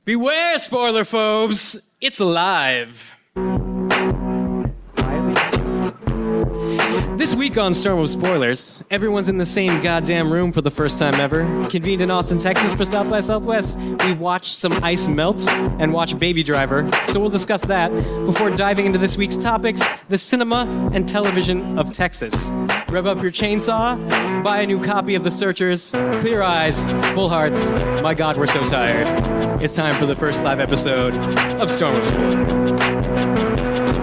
Beware, spoiler phobes! It's alive! This week on Storm of Spoilers, everyone's in the same goddamn room for the first time ever. Convened in Austin, Texas for South by Southwest. We watched some ice melt and watched Baby Driver, so we'll discuss that before diving into this week's topics, the cinema and television of Texas. Rev up your chainsaw, buy a new copy of The Searchers, clear eyes, full hearts. My God, we're so tired. It's time for the first live episode of Storm of Spoilers.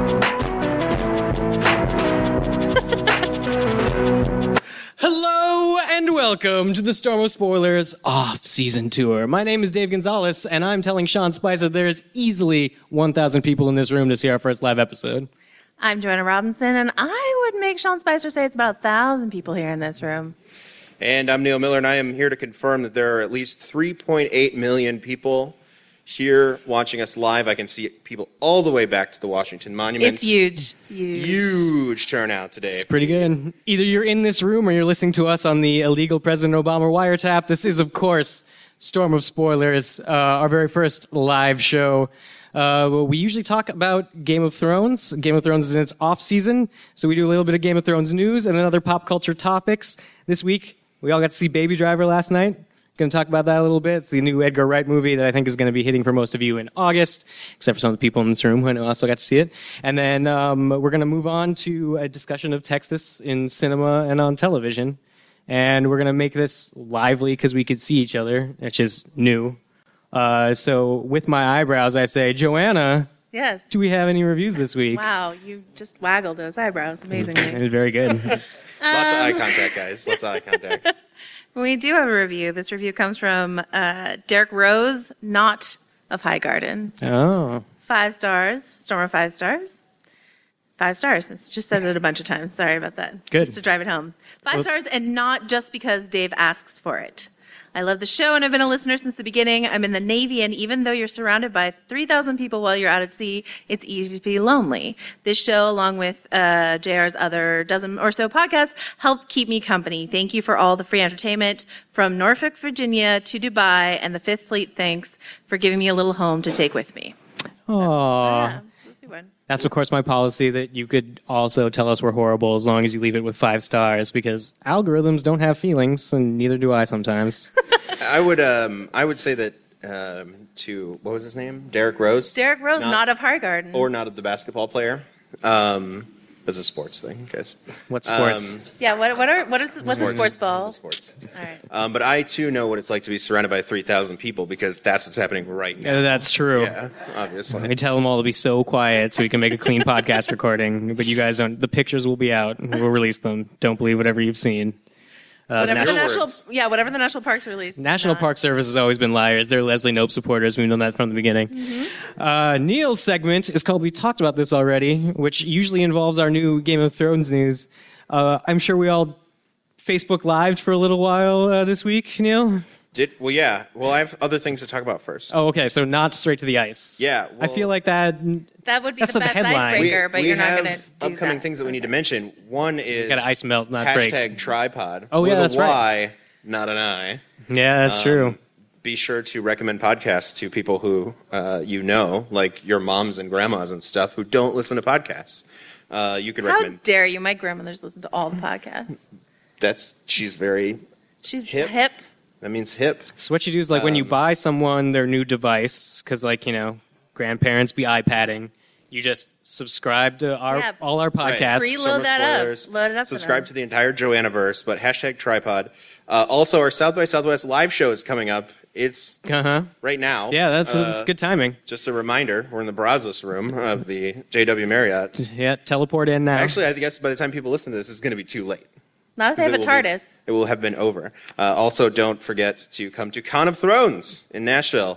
Hello and welcome to the Storm of Spoilers off-season tour. My name is Dave Gonzalez, and I'm telling Sean Spicer there's easily 1,000 people in this room to see our first live episode. I'm Joanna Robinson, and I would make Sean Spicer say it's about 1,000 people here in this room. And I'm Neil Miller, and I am here to confirm that there are at least 3.8 million people here watching us live. I can see people all the way back to the Washington Monument. It's huge. Huge turnout today. It's pretty good. Either you're in this room or you're listening to us on the illegal President Obama wiretap. This is, of course, Storm of Spoilers, our very first live show. We usually talk about Game of Thrones. Game of Thrones is in its off-season, so we do a little bit of Game of Thrones news and then other pop culture topics. This week, we all got to see Baby Driver last night. Going to talk about that a little bit. It's the new Edgar Wright movie that I think is going to be hitting for most of you in August, except for some of the people in this room who I know also got to see it. And then we're going to move on to a discussion of Texas in cinema and on television. And we're going to make this lively because we could see each other, which is new. So with my eyebrows, I say, Joanna, Yes. do we have any reviews this week? Wow, you just waggled those eyebrows amazingly. Very good. Lots of eye contact, guys. Lots of eye contact. We do have a review. This review comes from Derek Rose, not of Highgarden. Oh. 5 stars. Stormer 5 stars. 5 stars. It just says it a bunch of times. Sorry about that. Good. Just to drive it home. 5 stars, and not just because Dave asks for it. I love the show, and I've been a listener since the beginning. I'm in the Navy, and even though you're surrounded by 3,000 people while you're out at sea, it's easy to be lonely. This show, along with JR's other dozen or so podcasts, helped keep me company. Thank you for all the free entertainment from Norfolk, Virginia to Dubai and the Fifth Fleet. Thanks for giving me a little home to take with me. Aww. Yeah, we'll see one. That's, of course, my policy that you could also tell us we're horrible as long as you leave it with 5 stars, because algorithms don't have feelings, and neither do I sometimes. I would say that to, what was his name? Derek Rose? Derek Rose, not of Highgarden. Or not of the basketball player. That's a sports thing, guys. What sports? Yeah, what's a sports ball? It's a sports. All right. But I, too, know what it's like to be surrounded by 3,000 people because that's what's happening right now. Yeah, that's true. Yeah, obviously. We tell them all to be so quiet so we can make a clean podcast recording, but you guys don't. The pictures will be out. We'll release them. Don't believe whatever you've seen. Whatever the National National Parks release. National Park Service has always been liars. They're Leslie Knope supporters. We've known that from the beginning. Mm-hmm. Neil's segment is called We Talked About This Already, which usually involves our new Game of Thrones news. I'm sure we all Facebook Lived for a little while this week, Neil. Yeah. Well, I have other things to talk about first. Oh, okay. So not straight to the ice. Yeah. I feel like that would be that's the the best headline. icebreaker, but you're not going to have do upcoming that. things that we need to mention. One is got to ice melt, not hashtag break. tripod. Oh, yeah, with that's a right. Y, not an I. Yeah, that's true. Be sure to recommend podcasts to people who you know, like your moms and grandmas and stuff, who don't listen to podcasts. You could How recommend. dare you? My grandmother's listen to all the podcasts. She's very. She's Hip. hip. That means hip. So what you do is like when you buy someone their new device, because like, grandparents be iPadding, you just subscribe to all our podcasts. Right. Preload Summer that up. Spoilers. Load it up. Subscribe to the entire Joannaverse, but hashtag tripod. Also, our South by Southwest live show is coming up. It's right now. Yeah, that's good timing. Just a reminder, we're in the Brazos room of the JW Marriott. Yeah, teleport in now. Actually, I guess by the time people listen to this, it's going to be too late. Not if they have a TARDIS. It will have been over. Also, don't forget to come to Con of Thrones in Nashville,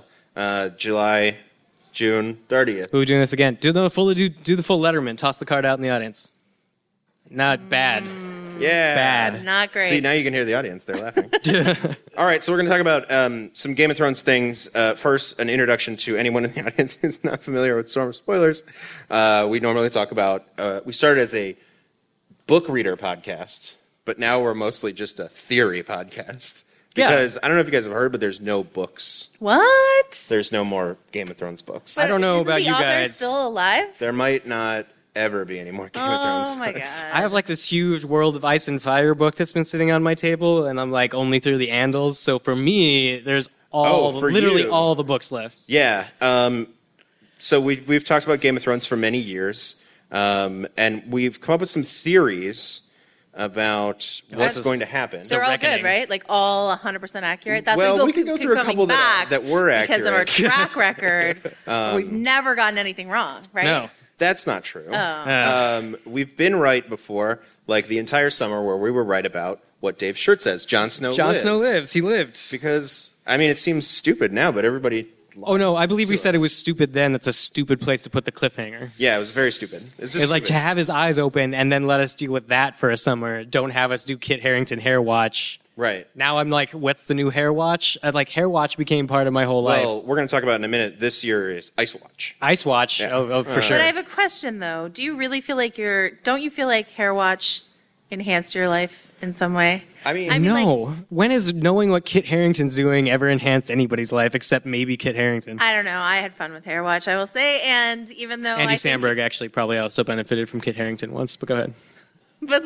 June 30th. We're doing this again. Do the full Letterman. Toss the card out in the audience. Not bad. Yeah. Bad. Not great. See, now you can hear the audience. They're laughing. All right, so we're going to talk about some Game of Thrones things. First, an introduction to anyone in the audience who's not familiar with Storm of Spoilers. We normally talk about... we started as a book reader podcast, but now we're mostly just a theory podcast. Because I don't know if you guys have heard, but there's no books. What? There's no more Game of Thrones books. I don't know Isn't about the you author guys. still alive? There might not ever be any more Game of Thrones Oh my books. god. I have like this huge World of Ice and Fire book that's been sitting on my table, and I'm like only through the Andals. So for me, there's literally you. all the books left. Yeah. So we've talked about Game of Thrones for many years, and we've come up with some theories about what's going to happen. They're all reckoning. good, right? Like all 100% accurate. That's Well, why we people can go keep through a coming couple back that were because of our accurate. track record. We've never gotten anything wrong, right? No. That's not true. Oh. We've been right before, like the entire summer where we were right about what Dave Shirt says. Jon Snow lives. He lived. Because, I mean, it seems stupid now, but everybody... Oh no, I believe we to said it us. was stupid then. That's a stupid place to put the cliffhanger. Yeah, it was very stupid. It's just It's like to stupid. have his eyes open and then let us deal with that for a summer. Don't have us do Kit Harington Hair Watch. Right. Now I'm like, what's the new Hair Watch? Hair Watch became part of my whole Well, life. we're going to talk about in a minute. This year is Ice Watch. Ice Watch, Yeah. oh for sure. But I have a question though. Do you really feel like don't you feel like Hair Watch enhanced your life in some way? I mean, No. When has knowing what Kit Harington's doing ever enhanced anybody's life except maybe Kit Harington? I don't know. I had fun with Hair Watch, I will say. And even though Andy I think- Samberg actually probably also benefited from Kit Harington once, but go ahead. But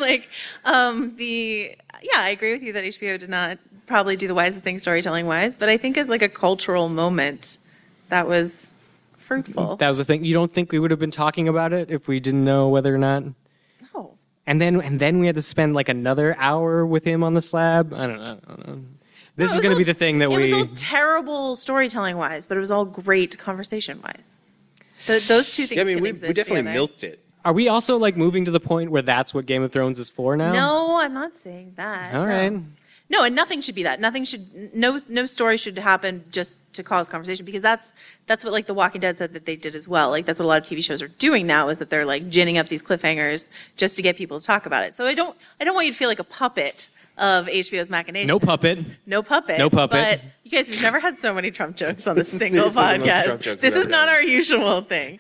I agree with you that HBO did not probably do the wisest thing storytelling wise, but I think as like a cultural moment, that was fruitful. That was the thing. You don't think we would have been talking about it if we didn't know whether or not? No. And then we had to spend like another hour with him on the slab. I don't know. This is going to be the thing that It we... was all terrible storytelling wise, but it was all great conversation wise. Those two things yeah, I mean, can we exist definitely together. milked it. Are we also like moving to the point where that's what Game of Thrones is for now? No, I'm not saying that. All no. right. No, and nothing should be that. No story should happen just to cause conversation because that's what like The Walking Dead said that they did as well. Like that's what a lot of TV shows are doing now is that they're like ginning up these cliffhangers just to get people to talk about it. So I don't want you to feel like a puppet of HBO's machinations. No puppet. No puppet. No puppet. But you guys, we've never had so many Trump jokes on this This is single seriously the most Trump podcast. jokes This we've is ever not done. our usual thing.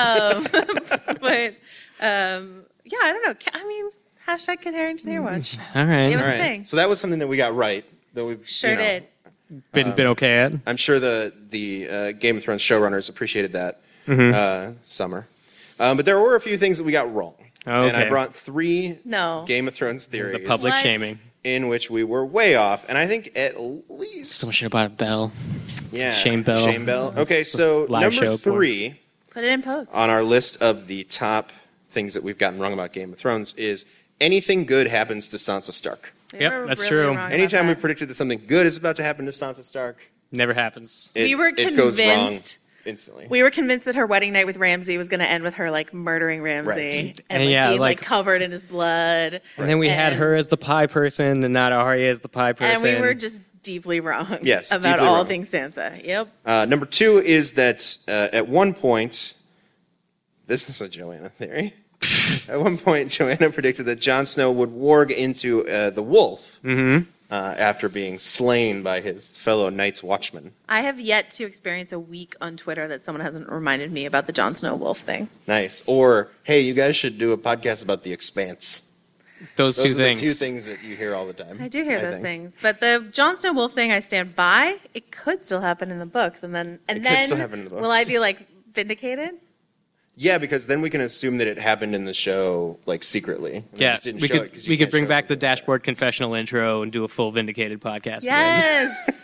Yeah, I don't know. I mean, hashtag Kit Harington Hair Watch. All right. It was All a right. thing. So that was something that we got right. That we Sure did. Been okay at. I'm sure the Game of Thrones showrunners appreciated that summer. But there were a few things that we got wrong. And I Okay. brought 3 No. Game of Thrones theories The public What? shaming. in which we were way off. And I think at least... Someone should have bought a bell. yeah, Shame Bell. Shame Bell. Okay, so live number show 3 Put it in post. on our list of the top things that we've gotten wrong about Game of Thrones is anything good happens to Sansa Stark. We Yep, were that's really true. wrong about Anytime we that. predicted that something good is about to happen to Sansa Stark, Never happens. it, We were it goes wrong convinced- instantly. We were convinced that her wedding night with Ramsay was going to end with her like murdering Ramsay Right. and And yeah, being like like- covered in his blood. And then we had And- her as the pie person and not Arya as the pie person. And we were just deeply wrong Yes, about deeply all wrong. things Sansa. Yep. Number 2 is that at one point, this is a Joanna theory. At one point, Joanna predicted that Jon Snow would warg into the wolf after being slain by his fellow Night's Watchman. I have yet to experience a week on Twitter that someone hasn't reminded me about the Jon Snow wolf thing. Nice. Or, hey, you guys should do a podcast about The Expanse. those Those two are things. the 2 things that you hear all the time. I do hear those think. things, but the Jon Snow wolf thing, I stand by. It could still happen in the books, and then It could still happen in the books. will I be like vindicated? Yeah, because then we can assume that it happened in the show, like, secretly. And they Yeah, just didn't we show could it 'cause you we could can't bring show back the something like that. dashboard confessional intro and do a full vindicated podcast. again. Yes.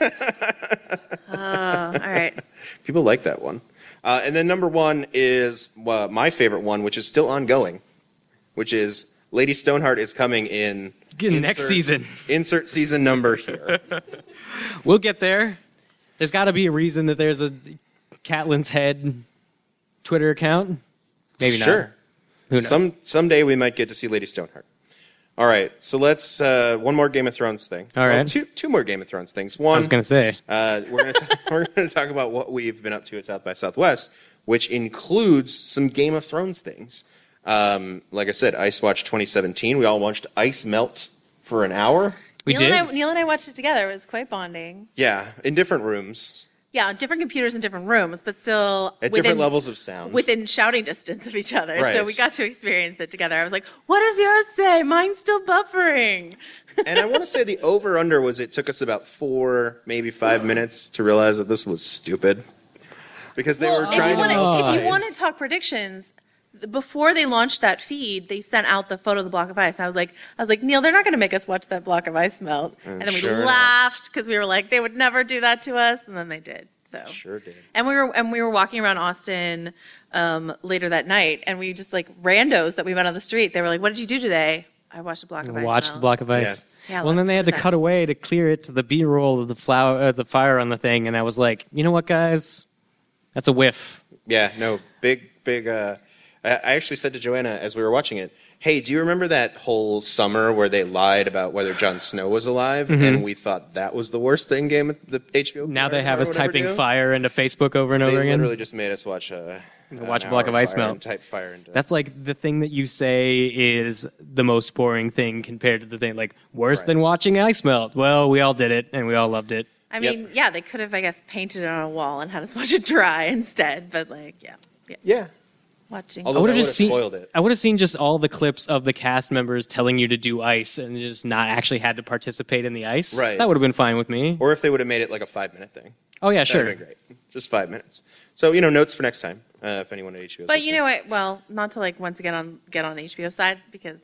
All right. People like that one. And then number 1 is my favorite one, which is still ongoing, which is Lady Stoneheart is coming in Next season. Insert season number here. We'll get there. There's got to be a reason that there's a Catelyn's Head Twitter account. Maybe Sure. not. Who knows? Someday we might get to see Lady Stoneheart. All right, so let's one more Game of Thrones thing. All right. Two more Game of Thrones things. I One, was going to say. we're gonna talk about what we've been up to at South by Southwest, which includes some Game of Thrones things. Like I said, Ice Watch 2017. We all watched ice melt for an hour. We Neil did. And Neil and I watched it together. It was quite bonding. Yeah, in different rooms. Yeah, different computers in different rooms, but still At different levels of sound. within shouting distance of each other. Right. So we got to experience it together. I was like, what does yours say? Mine's still buffering. And I want to say the over-under was it took us about 4, maybe 5 minutes to realize that this was stupid. Because they were trying to If you optimize. want to talk predictions, before they launched that feed, they sent out the photo of the block of ice. I was like, Neil, they're not going to make us watch that block of ice melt. And then we sure laughed because we were like, they would never do that to us, and then they did. So Sure did. And we were walking around Austin later that night, and we just like randos that we met on the street. They were like, "What did you do today?" I watched a block of ice. Watch the block of ice. Yeah, well, and then they had to that. cut away to clear it to the B-roll of the fire on the thing, and I was like, you know what, guys, that's a whiff. Yeah, no, big. I actually said to Joanna as we were watching it, hey, do you remember that whole summer where they lied about whether Jon Snow was alive? And we thought that was the worst thing the HBO. Now they have or us whatever typing do. fire into Facebook over and They over again. literally just made us watch a block of ice fire melt. and type fire into. That's like the thing that you say is the most boring thing compared to the thing like worse than watching ice melt. Well, we all did it and we all loved it. I mean, yeah, they could have, I guess, painted it on a wall and had us watch it dry instead. But like, yeah. watching. Although I would have that just seen. spoiled it. I would have seen just all the clips of the cast members telling you to do ice and just not actually had to participate in the ice. Right. That would have been fine with me. Or if they would have made it like a 5-minute thing. Oh yeah, That sure. would have been great. Just 5 minutes. So, notes for next time, if anyone at HBO. But you know what? Well, not to like once again get on HBO side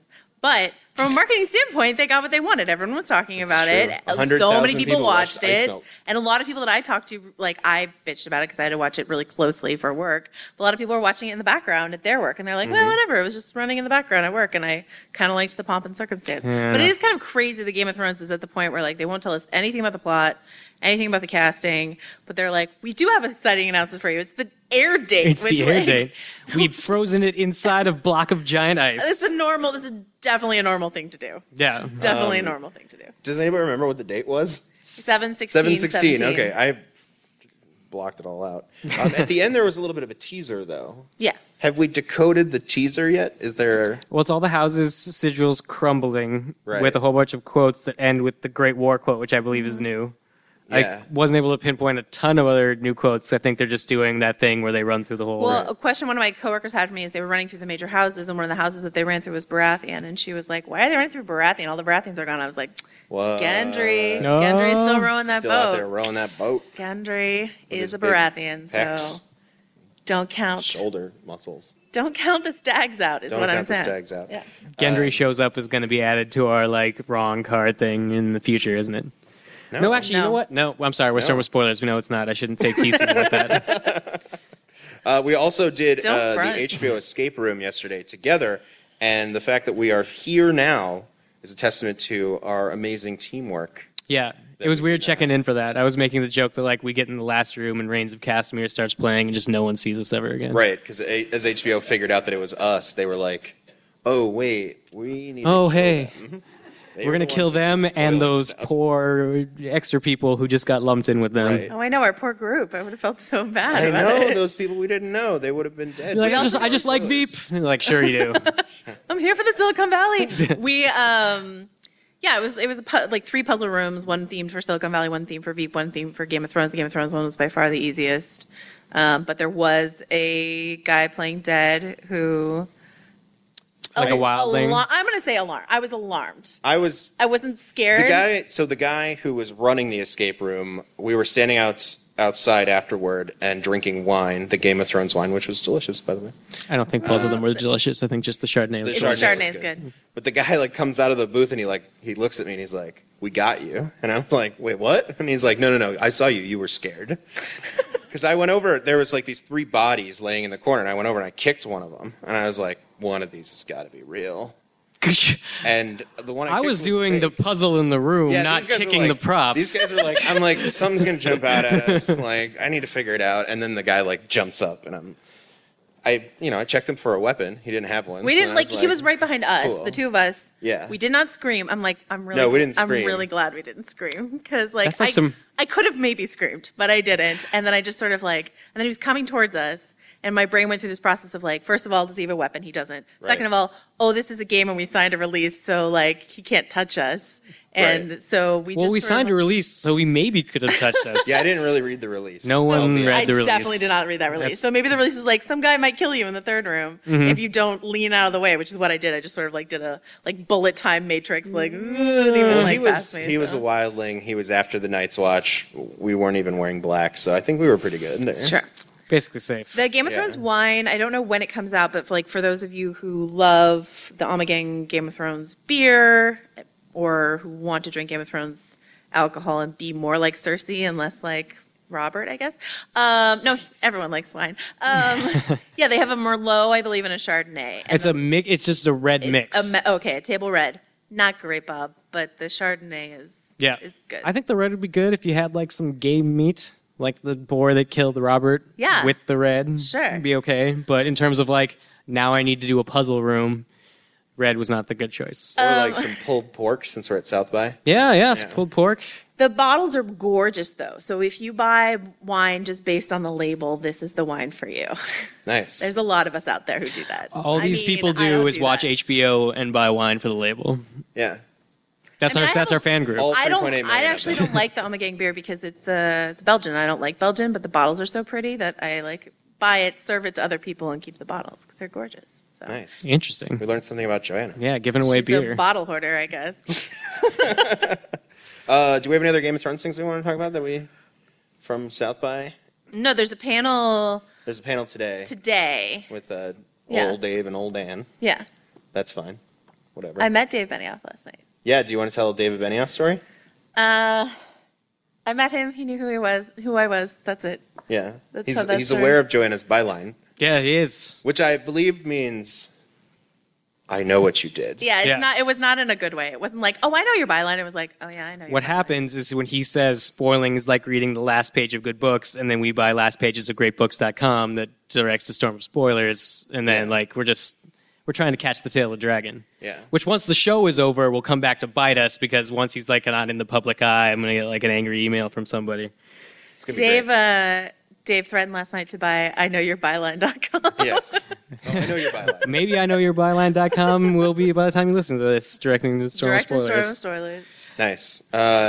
but from a marketing standpoint, they got what they wanted. Everyone was talking about true. it. 100,000 So many people people watched watched Ice it, Melt. and a lot of people that I talked to, like I bitched about it because I had to watch it really closely for work. But a lot of people were watching it in the background at their work, and they're like, "Well, whatever. It was just running in the background at work," and I kind of liked the pomp and circumstance. Yeah. But it is kind of crazy. The Game of Thrones is at the point where like they won't tell us anything about the plot, anything about the casting, but they're like, "We do have an exciting announcement for you. It's the air date." It's which, the air like, date. We've frozen it inside a block of giant ice. This is definitely a normal thing to do. Yeah. Definitely a normal thing to do. Does anybody remember what the date was? 7/16. 7/16. Okay, I blocked it all out. At the end, there was a little bit of a teaser, though. Yes. Have we decoded the teaser yet? Is there? Well, it's all the houses' sigils crumbling Right. with a whole bunch of quotes that end with the Great War quote, which I believe is new. Yeah. I wasn't able to pinpoint a ton of other new quotes. I think they're just doing that thing where they run through the whole. Well, a question one of my coworkers had for me is they were running through the major houses, and one of the houses that they ran through was Baratheon, and she was like, "Why are they running through Baratheon? All the Baratheons are gone." I was like, What? "Gendry, No. Gendry's still rowing that Still out there boat. rowing that boat. Gendry his is a big Baratheon, so pecs, don't count shoulder muscles. don't count the stags out." Is Don't what I'm count the saying. stags out. Yeah. Gendry shows up is going to be added to our like wrong card thing in the future, isn't it? No, actually, you No. know what? No, I'm sorry. We're starting with spoilers. We know it's not. I shouldn't fake tease people like that. We also did Don't the front. HBO Escape Room yesterday together, and the fact that we are here now is a testament to our amazing teamwork. Yeah. It was weird checking in for that. I was making the joke that like we get in the last room and Reigns of Castamere starts playing and just no one sees us ever again. Right, because as HBO figured out that it was us, they were like, "Oh wait, we need." Oh, to kill hey. them." We're going to kill them and those poor extra people who just got lumped in with them. Right. Oh, I know our poor group. I would have felt so bad. I about know it. those people we didn't know; they would have been dead. You're like, We I just like also- Veep. And you're like, sure you do. I'm here for the Silicon Valley. We yeah, it was like 3 puzzle rooms, one themed for Silicon Valley, one themed for Veep, one themed for Game of Thrones. The Game of Thrones one was by far the easiest. But there was a guy playing dead who Like a wildling. I'm going to say alarm. I was alarmed. I wasn't scared. the guy who was running the escape room, we were standing outside afterward and drinking wine, the Game of Thrones wine, which was delicious, by the way. I don't think both of them were delicious. I think just the Chardonnay was The delicious. Chardonnay Chardonnay is is good. good. But the guy like comes out of the booth and he looks at me and he's like, "We got you," and I'm like, "Wait, what?" And he's like, "No, I saw you. You were scared." Because I went over, there was like these 3 bodies laying in the corner, and I went over and I kicked one of them, and I was like, "One of these has got to be real." And the one I kicked was doing the fake. puzzle in the room, Yeah, not these guys are kicking like- the props. These guys are like, I'm like, something's gonna jump out at us. Like, I need to figure it out. And then the guy like jumps up, and I checked him for a weapon. He didn't have one. We so didn't I like. He was right behind us, cool. the 2 of us. Yeah. We did not scream. I'm like, I'm really. No, we didn't I'm scream. really glad we didn't scream because like, That's like some- I could have maybe screamed, but I didn't. And then I just sort of like, and then he was coming towards us, and my brain went through this process of like, first of all, does he have a weapon? He doesn't. Right. Second of all, oh, this is a game and we signed a release, so like he can't touch us. And so we Well, just we sort signed of, a release, so we maybe could have touched us. Yeah, I didn't really read the release. No one read I the release. definitely did not read that release. That's- So maybe the release is like, some guy might kill you in the third room if you don't lean out of the way, which is what I did. I just sort of like did a like bullet time matrix, like, didn't even Well, like he was pass me, he was so. a wildling. He was after the Night's Watch. We weren't even wearing black, so I think we were pretty good there. Sure. Basically safe. The Game of Yeah. Thrones wine, I don't know when it comes out, but for those of you who love the Ommegang Game of Thrones beer or who want to drink Game of Thrones alcohol and be more like Cersei and less like Robert, I guess. No, everyone likes wine. Yeah, they have a Merlot, I believe, and a Chardonnay. And It's a mix. It's just a red mix. Okay, a table red. Not great, Bob, but the Chardonnay is good. I think the red would be good if you had like some game meat, like the boar that killed Robert. Yeah. With the red. Sure. It'd be okay. But in terms of like, now I need to do a puzzle room, red was not the good choice. Or like some pulled pork, since we're at South by. yeah, pulled pork. The bottles are gorgeous, though. So if you buy wine just based on the label, this is the wine for you. Nice. There's a lot of us out there who do that. All I these mean, people I do don't is watch that. HBO and buy wine for the label. Yeah. That's I mean, our fan group. All I 3.8 million I of actually them. don't like the Ommegang beer because it's Belgian. I don't like Belgian, but the bottles are so pretty that I like buy it, serve it to other people, and keep the bottles because they're gorgeous. So. Nice. Interesting. We learned something about Joanna. Yeah, giving away She's beer. a bottle hoarder, I guess. Do we have any other Game of Thrones things we want to talk about that we from South by? No, there's a panel There's a panel today today. with Yeah. old Dave and old Dan. Yeah, That's fine. Whatever. I met Dave Benioff last night. Yeah. Do you want to tell a David Benioff story? I met him. He knew who I was. That's it. Yeah. That's how that He's started. aware of Joanna's byline, Yeah, he is. which I believe means I know what you did. Yeah, it's Yeah. not. It was not in a good way. It wasn't like, oh, I know your byline. It was like, oh yeah, I know. Your What byline. happens is when he says spoiling is like reading the last page of good books, and then we buy last pages of greatbooks.com that directs to Storm of Spoilers, and then Yeah. like we're trying to catch the tail of the dragon. Yeah. Which once the show is over will come back to bite us because once he's like not in the public eye, I'm gonna get like an angry email from somebody. It's gonna be great. Dave threatened last night to buy iknowyourbyline.com. Yes. Oh, I know your byline. Maybe I know your byline.com will be by the time you listen to this directing to Storm of Direct to Storm of Spoilers. Spoilers. Nice.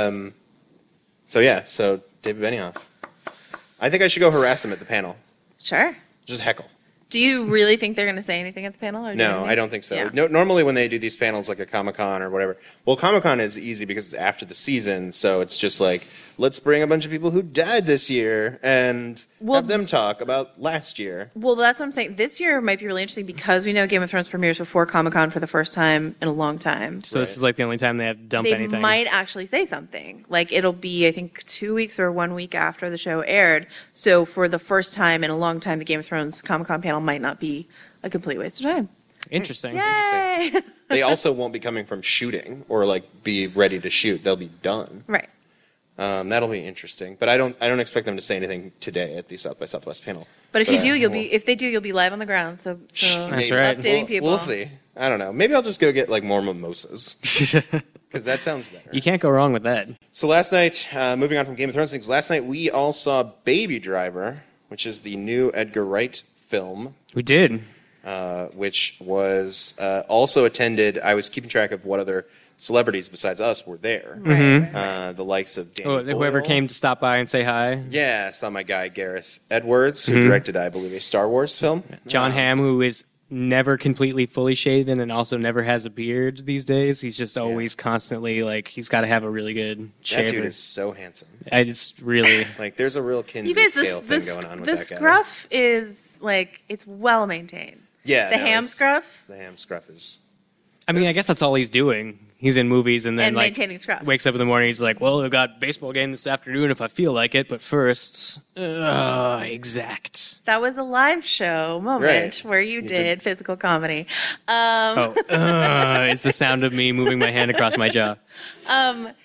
So David Benioff. I think I should go harass him at the panel. Sure. Just heckle. Do you really think they're going to say anything at the panel? Or do No, you I don't think so. Yeah. No, normally when they do these panels like a Comic-Con or whatever, well, Comic-Con is easy because it's after the season, so it's just like, let's bring a bunch of people who died this year and Well, have them talk about last year. Well, that's what I'm saying. This year might be really interesting because we know Game of Thrones premieres before Comic-Con for the first time in a long time. So this is like the only time they have to dump They anything. might actually say something. Like it'll be, I think, 2 weeks or 1 week after the show aired. So for the first time in a long time, the Game of Thrones Comic-Con panel might not be a complete waste of time. Interesting. Yay! They also won't be coming from shooting or like be ready to shoot. They'll be done. Right. That'll be interesting. But I don't expect them to say anything today at the South by Southwest panel. But if you do, we'll- if they do, you'll be live on the ground. So That's maybe. right. updating people. We'll see. I don't know. Maybe I'll just go get like more mimosas because that sounds better. You can't go wrong with that. So last night, moving on from Game of Thrones things, last night we all saw Baby Driver, which is the new Edgar Wright film, We did. which was also attended. I was keeping track of what other celebrities besides us were there. The likes of Danny Oh, whoever Boyle. came to stop by and say hi. Yeah, I saw my guy Gareth Edwards, who directed, I believe, a Star Wars film. John Hamm, who is never completely fully shaven and also never has a beard these days. He's just always constantly like he's got to have a really good That shaver. dude is so handsome. It's really Like, there's a real Kinsey You guys, scale this thing going on with the that guy. scruff is like it's well maintained. Yeah, The no, ham it's- scruff The ham scruff is. I mean, I guess that's all he's doing. He's in movies and then and like maintaining scruff. wakes up in the morning. He's like, "Well, I've got baseball game this afternoon if I feel like it, but first, exact." That was a live show moment Right. where you You did did. physical comedy. Oh, it's the sound of me moving my hand across my jaw. Bob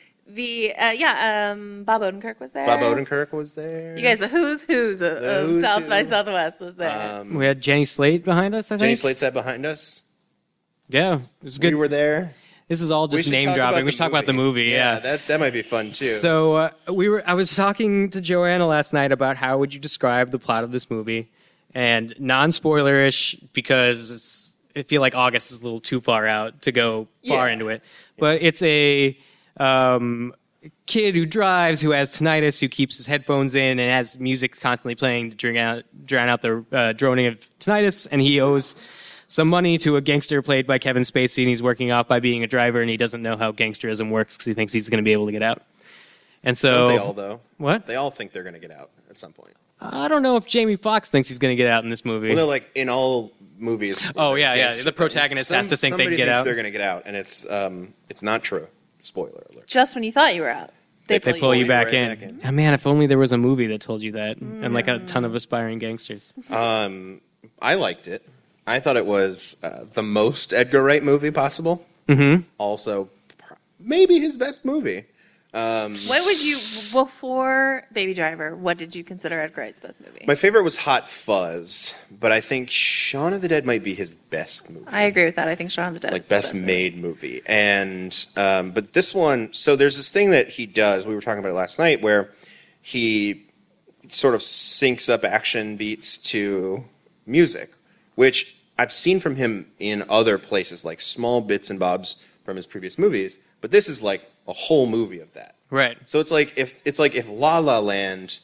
Odenkirk was there. Bob Odenkirk was there. You guys, the who's of who's South by who. Southwest was there. We had Jenny Slate behind us. I think. Jenny Slate sat behind us. Yeah, it was good. We were there. This is all We just should name talk dropping. about We should talk about the movie. Yeah. that might be fun too. So I was talking to Joanna last night about how would you describe the plot of this movie, and non-spoilerish because I feel like August is a little too far out to go far Yeah. into it. But it's a kid who drives, who has tinnitus, who keeps his headphones in and has music constantly playing to drown out the droning of tinnitus, and he owes some money to a gangster played by Kevin Spacey, and he's working off by being a driver, and he doesn't know how gangsterism works because he thinks he's going to be able to get out. And so, don't they all, though? What? They all think they're going to get out at some point. I don't know if Jamie Foxx thinks he's going to get out in this movie. Well, no, like in all movies. Oh yeah. The protagonist has to think they can get out. They're going to get out, and it's not true. Spoiler alert. Just when you thought you were out, they pull you back right in. back in. Oh, man, if only there was a movie that told you that, and like a ton of aspiring gangsters. I liked it. I thought it was the most Edgar Wright movie possible. Mm-hmm. Also, maybe his best movie. What would you, before Baby Driver, what did you consider Edgar Wright's best movie? My favorite was Hot Fuzz, but I think Shaun of the Dead might be his best movie. I agree with that. I think Shaun of the Dead is like best made movie. And but this one, so there's this thing that he does, we were talking about it last night, where he sort of syncs up action beats to music, which I've seen from him in other places, like small bits and bobs from his previous movies, but this is like a whole movie of that. Right. So it's like if La La Land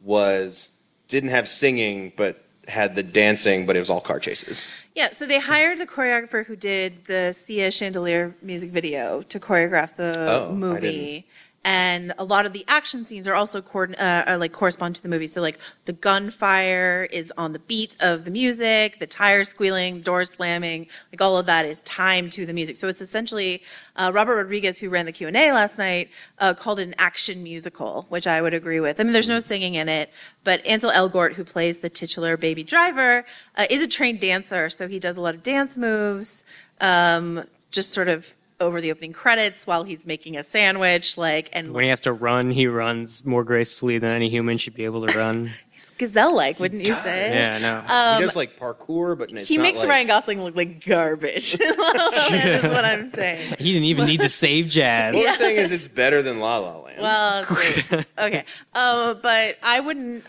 didn't have singing but had the dancing, but it was all car chases. Yeah, so they hired the choreographer who did the Sia Chandelier music video to choreograph the movie. And a lot of the action scenes are also correspond to the movie. So like the gunfire is on the beat of the music, the tires squealing, doors slamming, like all of that is timed to the music. So it's essentially Robert Rodriguez, who ran the Q&A last night, called it an action musical, which I would agree with. I mean, there's no singing in it, but Ansel Elgort, who plays the titular Baby Driver, is a trained dancer. So he does a lot of dance moves, just sort of over the opening credits while he's making a sandwich, and when he has to run, he runs more gracefully than any human should be able to run. He's gazelle-like, wouldn't you say? Yeah, no. He does like parkour, but it's he not makes like... Ryan Gosling look like garbage. Is what I'm saying. He didn't even need to save Jazz. What I'm saying is it's better than La La Land. Well, okay. But I wouldn't.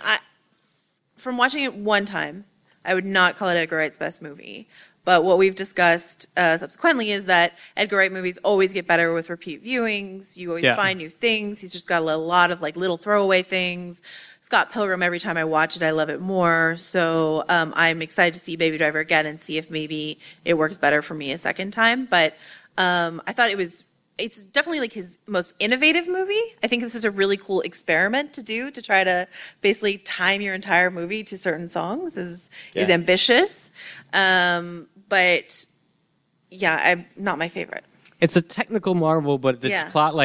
From watching it one time, I would not call it Edgar Wright's best movie. But what we've discussed subsequently is that Edgar Wright movies always get better with repeat viewings. You always find new things. He's just got a lot of like little throwaway things. Scott Pilgrim, every time I watch it, I love it more. So I'm excited to see Baby Driver again and see if maybe it works better for me a second time. But I thought it's definitely like his most innovative movie. I think this is a really cool experiment to do, to try to basically time your entire movie to certain songs is ambitious. But yeah, I'm not my favorite. It's a technical marvel, but its plot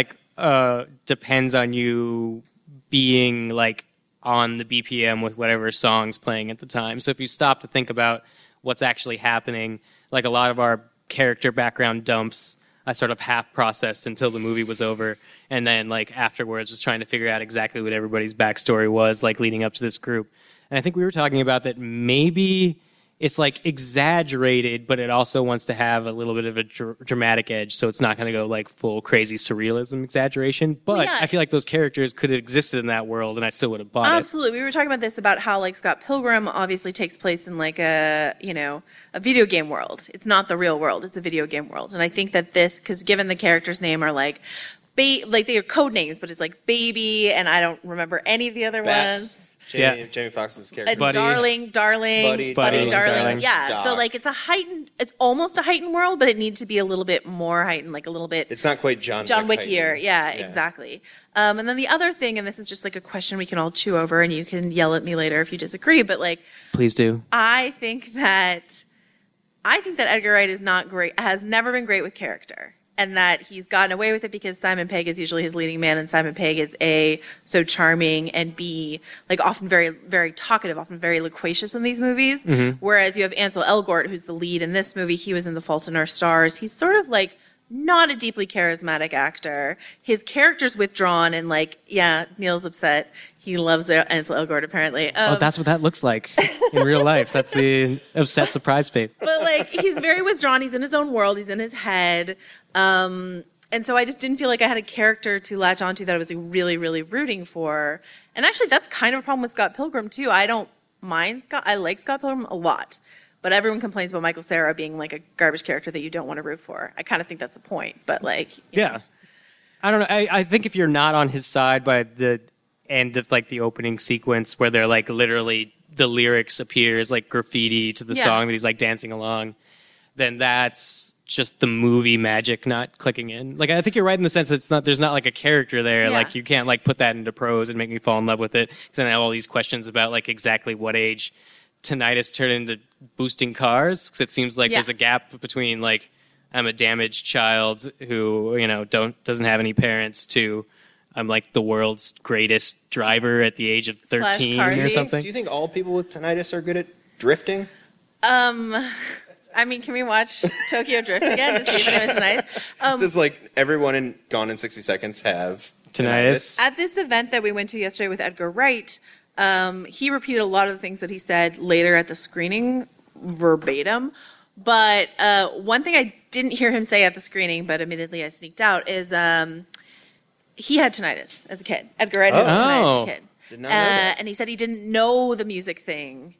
depends on you being like on the BPM with whatever song's playing at the time. So if you stop to think about what's actually happening, like a lot of our character background dumps, I sort of half processed until the movie was over, and then like afterwards was trying to figure out exactly what everybody's backstory was, like leading up to this group. And I think we were talking about that maybe it's like exaggerated, but it also wants to have a little bit of a dramatic edge, so it's not going to go like full crazy surrealism exaggeration. But I feel like those characters could have existed in that world, and I still would have bought it. Absolutely. We were talking about this, about how like Scott Pilgrim obviously takes place in like a video game world. It's not the real world; it's a video game world. And I think that this, because given the characters' name are like they are code names, but it's like Baby, and I don't remember any of the other ones. Jamie Foxx's character. Darling. Buddy, Darling. Yeah. Doc. So like it's almost a heightened world, but it needs to be a little bit more heightened, like a little bit. It's not quite John Wickier. Yeah, exactly. And then the other thing, and this is just like a question we can all chew over, and you can yell at me later if you disagree, but like, please do. I think that Edgar Wright is not great, has never been great with character. And that he's gotten away with it because Simon Pegg is usually his leading man, and Simon Pegg is A, so charming, and B, like often very, very talkative, often very loquacious in these movies. Mm-hmm. Whereas you have Ansel Elgort, who's the lead in this movie. He was in The Fault in Our Stars. He's sort of like not a deeply charismatic actor. His character's withdrawn, and like, Neil's upset. He loves Ansel Elgort, apparently. That's what that looks like in real life. That's the upset surprise face. But like, he's very withdrawn. He's in his own world. He's in his head. And so I just didn't feel like I had a character to latch onto that I was really, really rooting for. And actually, that's kind of a problem with Scott Pilgrim, too. I don't mind Scott. I like Scott Pilgrim a lot. But everyone complains about Michael Cera being like a garbage character that you don't want to root for. I kind of think that's the point. But like, you know. I don't know. I think if you're not on his side by the end of like the opening sequence where they're like literally the lyrics appear as like graffiti to the song that he's like dancing along, then that's just the movie magic not clicking in. Like I think you're right in the sense that there's not like a character there. Yeah. Like you can't like put that into prose and make me fall in love with it. Because then I have all these questions about like exactly what age tinnitus turned into boosting cars. Because it seems like there's a gap between like I'm a damaged child who doesn't have any parents to I'm like the world's greatest driver at the age of 13 or something. Do you think all people with tinnitus are good at drifting? I mean, can we watch Tokyo Drift again to see if anyone's tinnitus? Does like everyone in Gone in 60 Seconds have tinnitus? At this event that we went to yesterday with Edgar Wright, he repeated a lot of the things that he said later at the screening verbatim. But one thing I didn't hear him say at the screening, but admittedly I sneaked out, is he had tinnitus as a kid. Edgar Wright has tinnitus as a kid. Did not know that. And he said he didn't know the music thing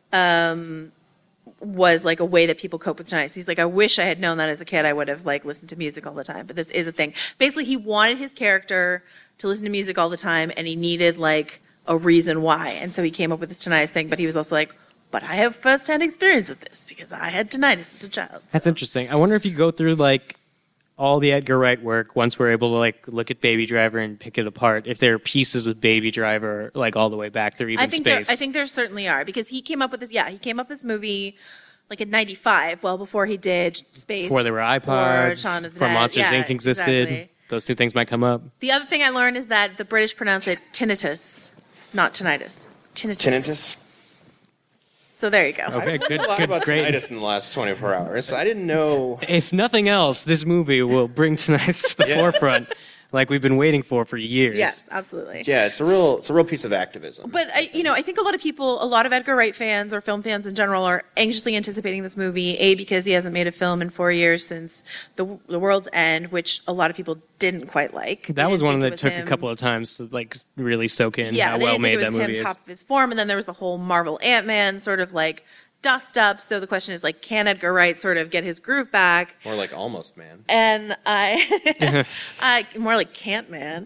was like a way that people cope with tinnitus. He's like, I wish I had known that as a kid. I would have like listened to music all the time. But this is a thing. Basically, he wanted his character to listen to music all the time, and he needed like a reason why. And so he came up with this tinnitus thing. But he was also like, but I have firsthand experience with this because I had tinnitus as a child. That's interesting. I wonder if you go through like all the Edgar Wright work, once we're able to like look at Baby Driver and pick it apart, if there are pieces of Baby Driver like all the way back through even space. I think there certainly are, because he came up with this. Yeah, he came up with this movie like in '95, well before he did Space. Before there were iPods, before Monsters Inc. existed. Exactly. Those two things might come up. The other thing I learned is that the British pronounce it tinnitus, not tinnitus. Tinnitus. So there you go. Okay, I've learned a lot about tinnitus in the last 24 hours. I didn't know. If nothing else, this movie will bring tinnitus to the forefront, like we've been waiting for years. Yes, absolutely. Yeah, it's a real piece of activism. But I think a lot of Edgar Wright fans or film fans in general are anxiously anticipating this movie. A, because he hasn't made a film in 4 years since The World's End, which a lot of people didn't quite like. That was one that took a couple of times to like really soak in how well made that movie is. Him top of his form, and then there was the whole Marvel Ant-Man sort of like dust up. So the question is like, can Edgar Wright sort of get his groove back? More like Almost Man. And I more like Can't Man.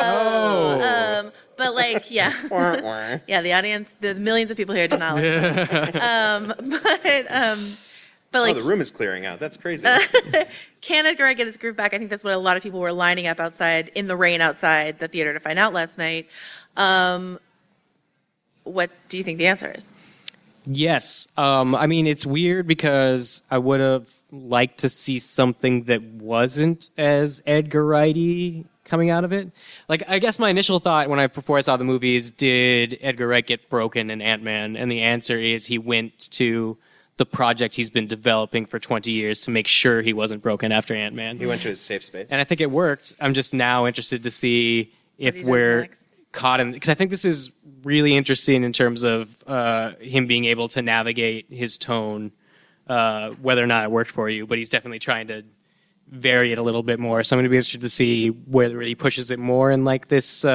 But like, yeah, the audience, the millions of people here do not like that. But like, the room is clearing out. That's crazy. Can Edgar Wright get his groove back? I think that's what a lot of people were lining up outside in the rain outside the theater to find out last night. What do you think the answer is? Yes. I mean, it's weird because I would have liked to see something that wasn't as Edgar Wright-y coming out of it. Like, I guess my initial thought before I saw the movie is, did Edgar Wright get broken in Ant-Man? And the answer is he went to the project he's been developing for 20 years to make sure he wasn't broken after Ant-Man. He went to his safe space. And I think it worked. I'm just now interested to see if we're caught in, because I think this is really interesting in terms of him being able to navigate his tone, whether or not it worked for you, but he's definitely trying to vary it a little bit more. So I'm going to be interested to see whether he pushes it more in like this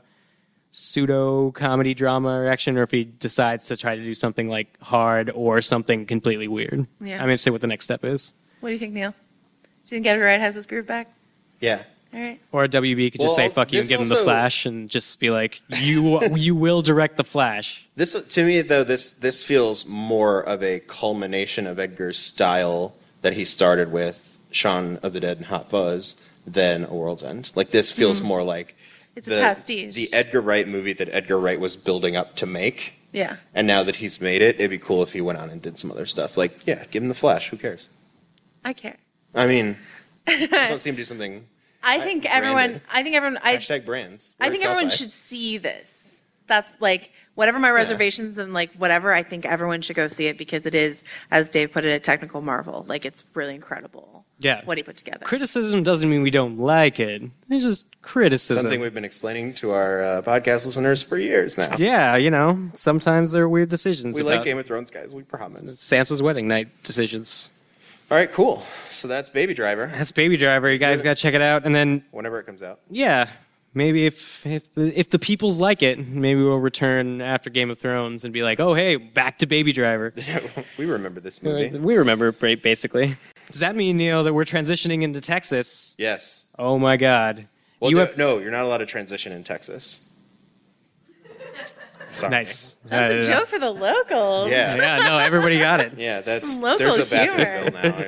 pseudo comedy drama or action, or if he decides to try to do something like hard or something completely weird. Yeah. I'm going to see what the next step is. What do you think, Neil? Do you think Edgar Wright has his groove back? Yeah. All right. Or WB could just say fuck you and give him the Flash and just be like, you will direct the Flash. This, to me, though, this feels more of a culmination of Edgar's style that he started with Shaun of the Dead and Hot Fuzz than A World's End. Like, this feels more like it's a pastiche. The Edgar Wright movie that Edgar Wright was building up to make. Yeah. And now that he's made it, it'd be cool if he went on and did some other stuff. Like, yeah, give him the Flash. Who cares? I care. I mean, just want to see him do something. I think everyone. Hashtag brands. I think everyone should see this. That's like whatever my reservations and like whatever. I think everyone should go see it because it is, as Dave put it, a technical marvel. Like it's really incredible. Yeah. What he put together. Criticism doesn't mean we don't like it. It's just criticism. Something we've been explaining to our podcast listeners for years now. Yeah, sometimes there are weird decisions. We like Game of Thrones, guys. We promise. Sansa's wedding night decisions. All right, cool. So that's Baby Driver. That's Baby Driver. You guys got to check it out. And then whenever it comes out. Yeah. Maybe if the peoples like it, maybe we'll return after Game of Thrones and be like, oh, hey, back to Baby Driver. We remember this movie. We remember it, basically. Does that mean, Neil, that we're transitioning into Texas? Yes. Oh, my God. Well, You have- no, you're not allowed to transition in Texas. Sorry. Nice. That's a joke for the locals. Yeah. Yeah, no, everybody got it. Yeah, that's Some local there's a bathroom humor. bill now.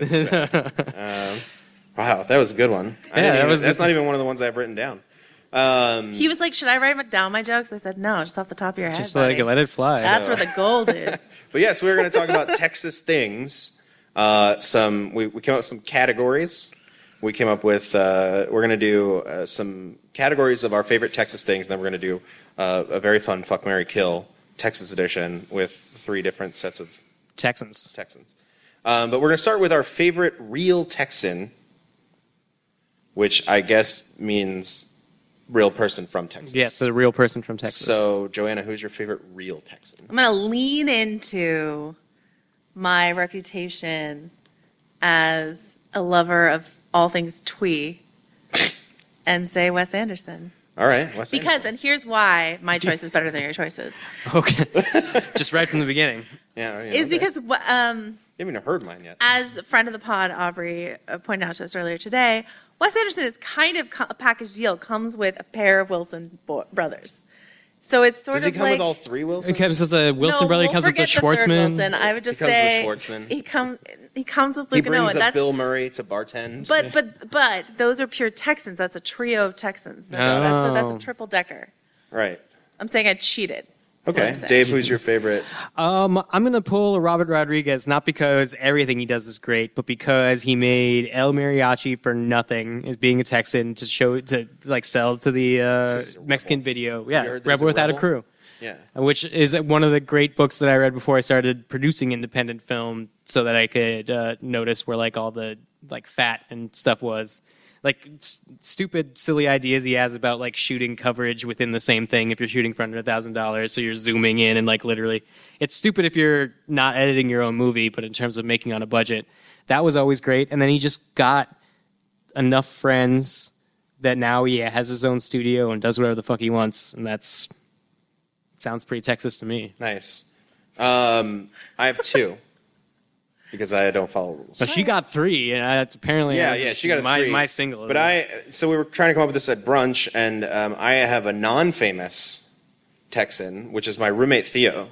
Wow, that was a good one. That's not even one of the ones I've written down. He was like, should I write down my jokes? I said, no, just off the top of your head. Just buddy. like let it fly. That's where the gold is. But yes, we're going to talk about Texas things. We came up with some categories. We came up with we're going to do some categories of our favorite Texas things, and then we're going to do a very fun Fuck, Marry, Kill Texas edition with 3 different sets of Texans. But we're going to start with our favorite real Texan, which I guess means real person from Texas. Yes, a real person from Texas. So, Joanna, who's your favorite real Texan? I'm going to lean into my reputation as a lover of all things twee and say Wes Anderson. All right, Wes Because, Anderson. and here's why my choice is better than your choices, Okay. Just right from the beginning. Yeah, is because you haven't even heard mine yet. as a friend of the pod, Aubrey pointed out to us earlier today, Wes Anderson is kind of a package deal, comes with a pair of Wilson brothers. So it's sort Does he of come like... with all 3 Wilson? It comes as a Wilson brother. He comes with the forget third Schwartzman. Wilson. I would just He comes with say Schwartzman. he comes with He Luke and brings Owen. up Bill Murray to bartend. But those are pure Texans. That's a trio of Texans. That's a triple decker. Right. I'm saying I cheated. That's what Okay. I'm saying. Dave, who's your favorite? I'm gonna pull a Robert Rodriguez, not because everything he does is great, but because he made El Mariachi for nothing, as being a Texan to sell to the Mexican video. You Yeah, heard there's Rebel a Without a Rebel? Crew, Yeah. which is one of the great books that I read before I started producing independent film, so that I could notice where like all the like fat and stuff was. Like stupid, silly ideas he has about like shooting coverage within the same thing if you're shooting for under $1,000, so you're zooming in and like literally, it's stupid if you're not editing your own movie, but in terms of making on a budget, that was always great. And then he just got enough friends that now he has his own studio and does whatever the fuck he wants, and that's sounds pretty Texas to me. Nice. I have 2 because I don't follow rules. So she got 3, and that's apparently Yeah, she got a 3. my single. But so we were trying to come up with this at brunch, and I have a non-famous Texan, which is my roommate Theo,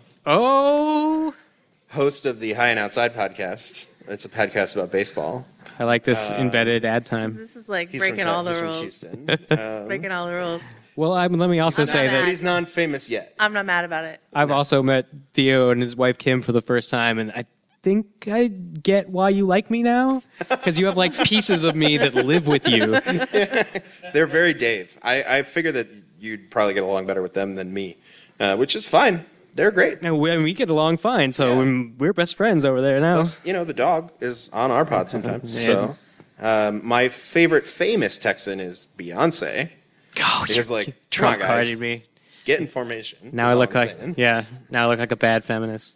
Oh, host of the High and Outside podcast. It's a podcast about baseball. I like this embedded ad time. This is like He's breaking from, all the he's from rules. Houston. Breaking all the rules. Well, let me also I'm say not that mad. He's non-famous yet. I'm not mad about it. I've also met Theo and his wife Kim for the first time, and I think I get why you like me now, because you have like pieces of me that live with you. They're very Dave. I figure that you'd probably get along better with them than me, which is fine. They're great. And we get along fine, so Yeah. we're best friends over there now. Plus, the dog is on our pod sometimes. Yeah. So, my favorite famous Texan is Beyonce. Oh, Because, you're like, come trump on, guys. carding me. Get in formation. Now is I all look I'm like saying. now I look like a bad feminist.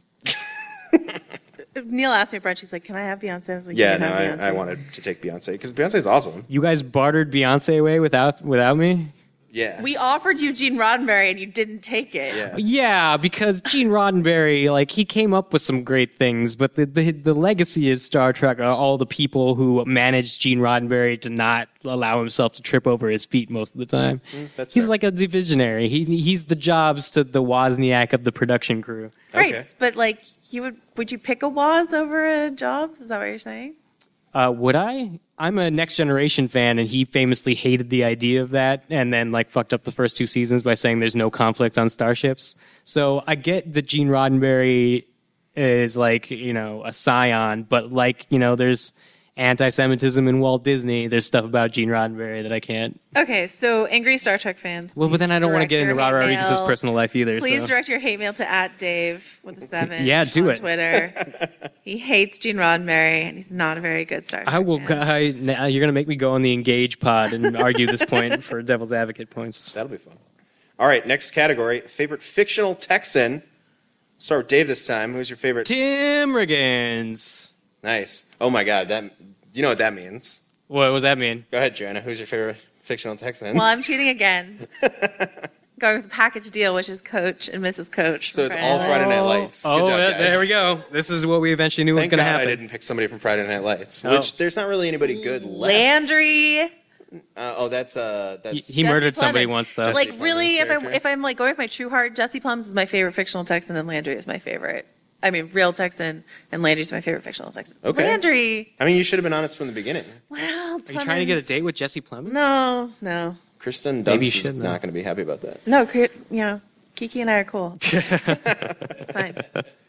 Neil asked me at brunch. He's like, "Can I have Beyonce?" I was like, Yeah, "You can have no, Beyonce." I wanted to take Beyonce because Beyonce's awesome. You guys bartered Beyonce away without me? Yeah. We offered you Gene Roddenberry and you didn't take it. Yeah. Yeah, because Gene Roddenberry, like, he came up with some great things, but the legacy of Star Trek are all the people who managed Gene Roddenberry to not allow himself to trip over his feet most of the time. That's He's fair. like a visionary. He's the Jobs to the Wozniak of the production crew. Right, Okay. but like, would you pick a Woz over a Jobs? Is that what you're saying? Would I? I'm a Next Generation fan, and he famously hated the idea of that, and then like fucked up the first 2 seasons by saying there's no conflict on starships. So I get that Gene Roddenberry is like a scion, but like there's anti-Semitism in Walt Disney. There's stuff about Gene Roddenberry that I can't. Okay, so angry Star Trek fans. Well, but then I don't want to please get into direct Robert your hate Rodriguez's mail. personal life either. Please so. direct your hate mail to @Dave with a 7. Yeah, do on it. Twitter. He hates Gene Roddenberry, and he's not a very good Star Trek I will. fan. You're gonna make me go on the Engage pod and argue this point for Devil's Advocate points. That'll be fun. All right, next category: favorite fictional Texan. Start with Dave this time. Who's your favorite? Tim Riggins. Nice. Oh my God, you know what that means. What does that mean? Go ahead, Joanna. Who's your favorite fictional Texan? Well, I'm cheating again. Going with the package deal, which is Coach and Mrs. Coach. So from it's all Friday Night Lights. Good job, guys. There we go. This is what we eventually knew was Thank going to God happen. I didn't pick somebody from Friday Night Lights, Oh. which there's not really anybody good left. Landry That's He murdered Jesse somebody Plemons. once, though. Jesse Like Plemons' really, character? if I'm like going with my true heart, Jesse Plemons is my favorite fictional Texan, and Landry is my favorite. I mean, real Texan, and Landry's my favorite fictional Texan. Okay. Landry. I mean, you should have been honest from the beginning. Well, Are you trying to get a date with Jesse Plemons? No. Kristen Maybe you Dunst is should, though. not going to be happy about that. No, Kiki and I are cool. It's fine.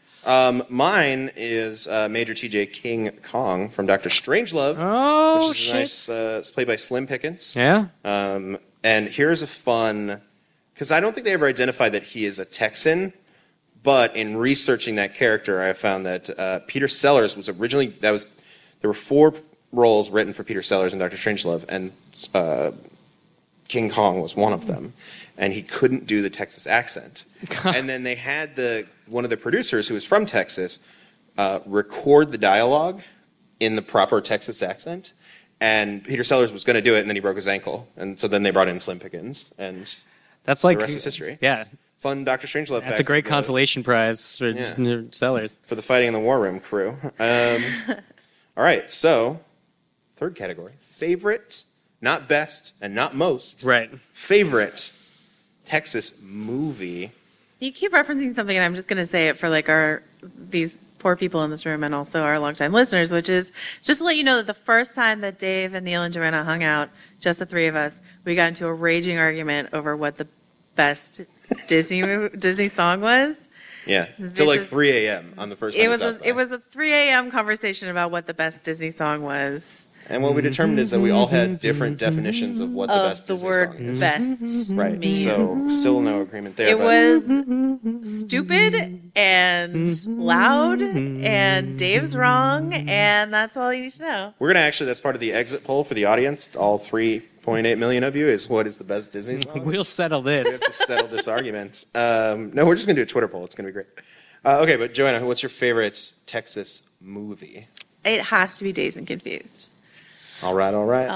Mine is Major T.J. King Kong from Doctor Strangelove. Oh, which is shit. nice. It's played by Slim Pickens. Yeah? And here's a fun, because I don't think they ever identified that he is a Texan, but in researching that character, I found that Peter Sellers was originally, there were 4 roles written for Peter Sellers in Doctor Strangelove, and King Kong was one of them, and he couldn't do the Texas accent. And then they had one of the producers who was from Texas record the dialogue in the proper Texas accent, and Peter Sellers was going to do it, and then he broke his ankle, and so then they brought in Slim Pickens, and That's like the rest is history. Yeah, Fun Doctor Strangelove. that's a great fact consolation prize for Sellers. for the Fighting in the War Room crew. All right, so third category: favorite, not best, and not most. Right. Favorite Texas movie. You keep referencing something, and I'm just going to say it for like these poor people in this room and also our longtime listeners, which is just to let you know that the first time that Dave and Neil and Joanna hung out, just the 3 of us, we got into a raging argument over what the best Disney song was. Yeah, This till like is- 3 a.m. on the first. Time It was a 3 a.m. conversation about what the best Disney song was. and what we determined is that we all had different definitions of what the Of best the Disney word song is. best. Right. means. So still no agreement there. It but was stupid and loud, and Dave's wrong, and that's all you need to know. we're gonna actually. That's part of the exit poll for the audience. All 3.8 million of you is what is the best Disney song. We'll settle We have this. to settle this argument. No, we're just going to do a Twitter poll. It's going to be great. Okay, but Joanna, what's your favorite Texas movie? It has to be Dazed and Confused. All right. All right.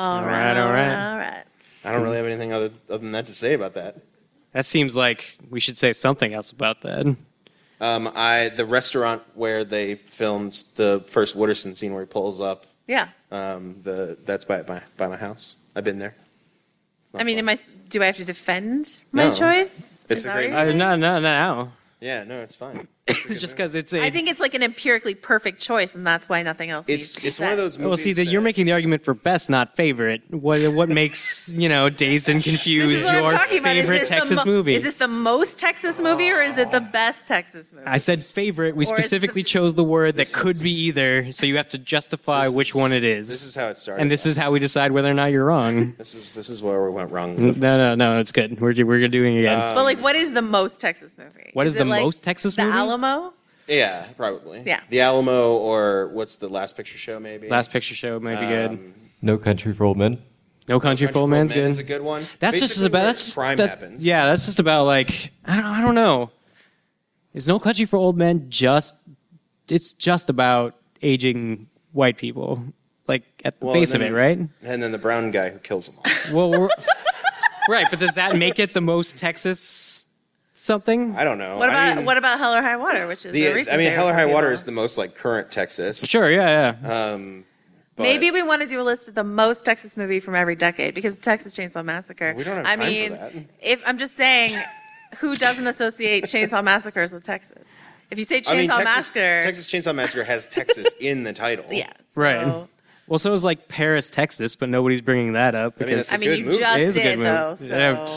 I don't really have anything other than that to say about that. That seems like we should say something else about that. The restaurant where they filmed the first Wooderson scene where he pulls up, Yeah. that's by my house. I've been there. I mean, do I have to defend my No. choice? It's Is a that great what you're saying? No. Yeah, no, it's fine. It's just because it's a. I think it's like an empirically perfect choice, and that's why nothing else. needs to be It's one said. of those movies. Well, see that you're making the argument for best, not favorite. What makes Dazed and This Confused is what your I'm talking about. favorite Is this Texas movie? Is this the most Texas movie, or is it the best Texas movie? I said favorite. We Or it's specifically the- chose the word that This could is- be either, so you have to justify which one it is. This is how it started. and this is how we decide whether or not you're wrong. This is where we went wrong. No, it's good. We're doing it again. But like, what is the most Texas movie? What is it the like most Texas the movie? Alamo? Yeah, probably. Yeah. The Alamo, or what's the Last Picture Show? Maybe. Last Picture Show might be good. No Country for Old Men. No Country for Old Man Men's good. is a good one. That's just Basically about. where That's just crime that- happens. Yeah, that's just about like I don't know. Is No Country for Old Men just? It's just about aging white people, like at the Well, base of and it, then- right? And then the brown guy who kills them all. Well, right, but does that make it the most Texas something? I don't know. What about I mean, Hell or High Water, which is a recent favorite Hell or for High Water people. is the most like current Texas. Sure, yeah. But Maybe we want to do a list of the most Texas movie from every decade because Texas Chainsaw Massacre. We don't have I time mean, for that. if I'm just saying, who doesn't associate Chainsaw Massacres with Texas? If you say Chainsaw I mean, Massacre, Texas Chainsaw Massacre has Texas in the title. yeah, Right. so- Well, so is like Paris, Texas, but nobody's bringing that up I mean, because it's I mean, good you movie. it just is a good did movie. though. So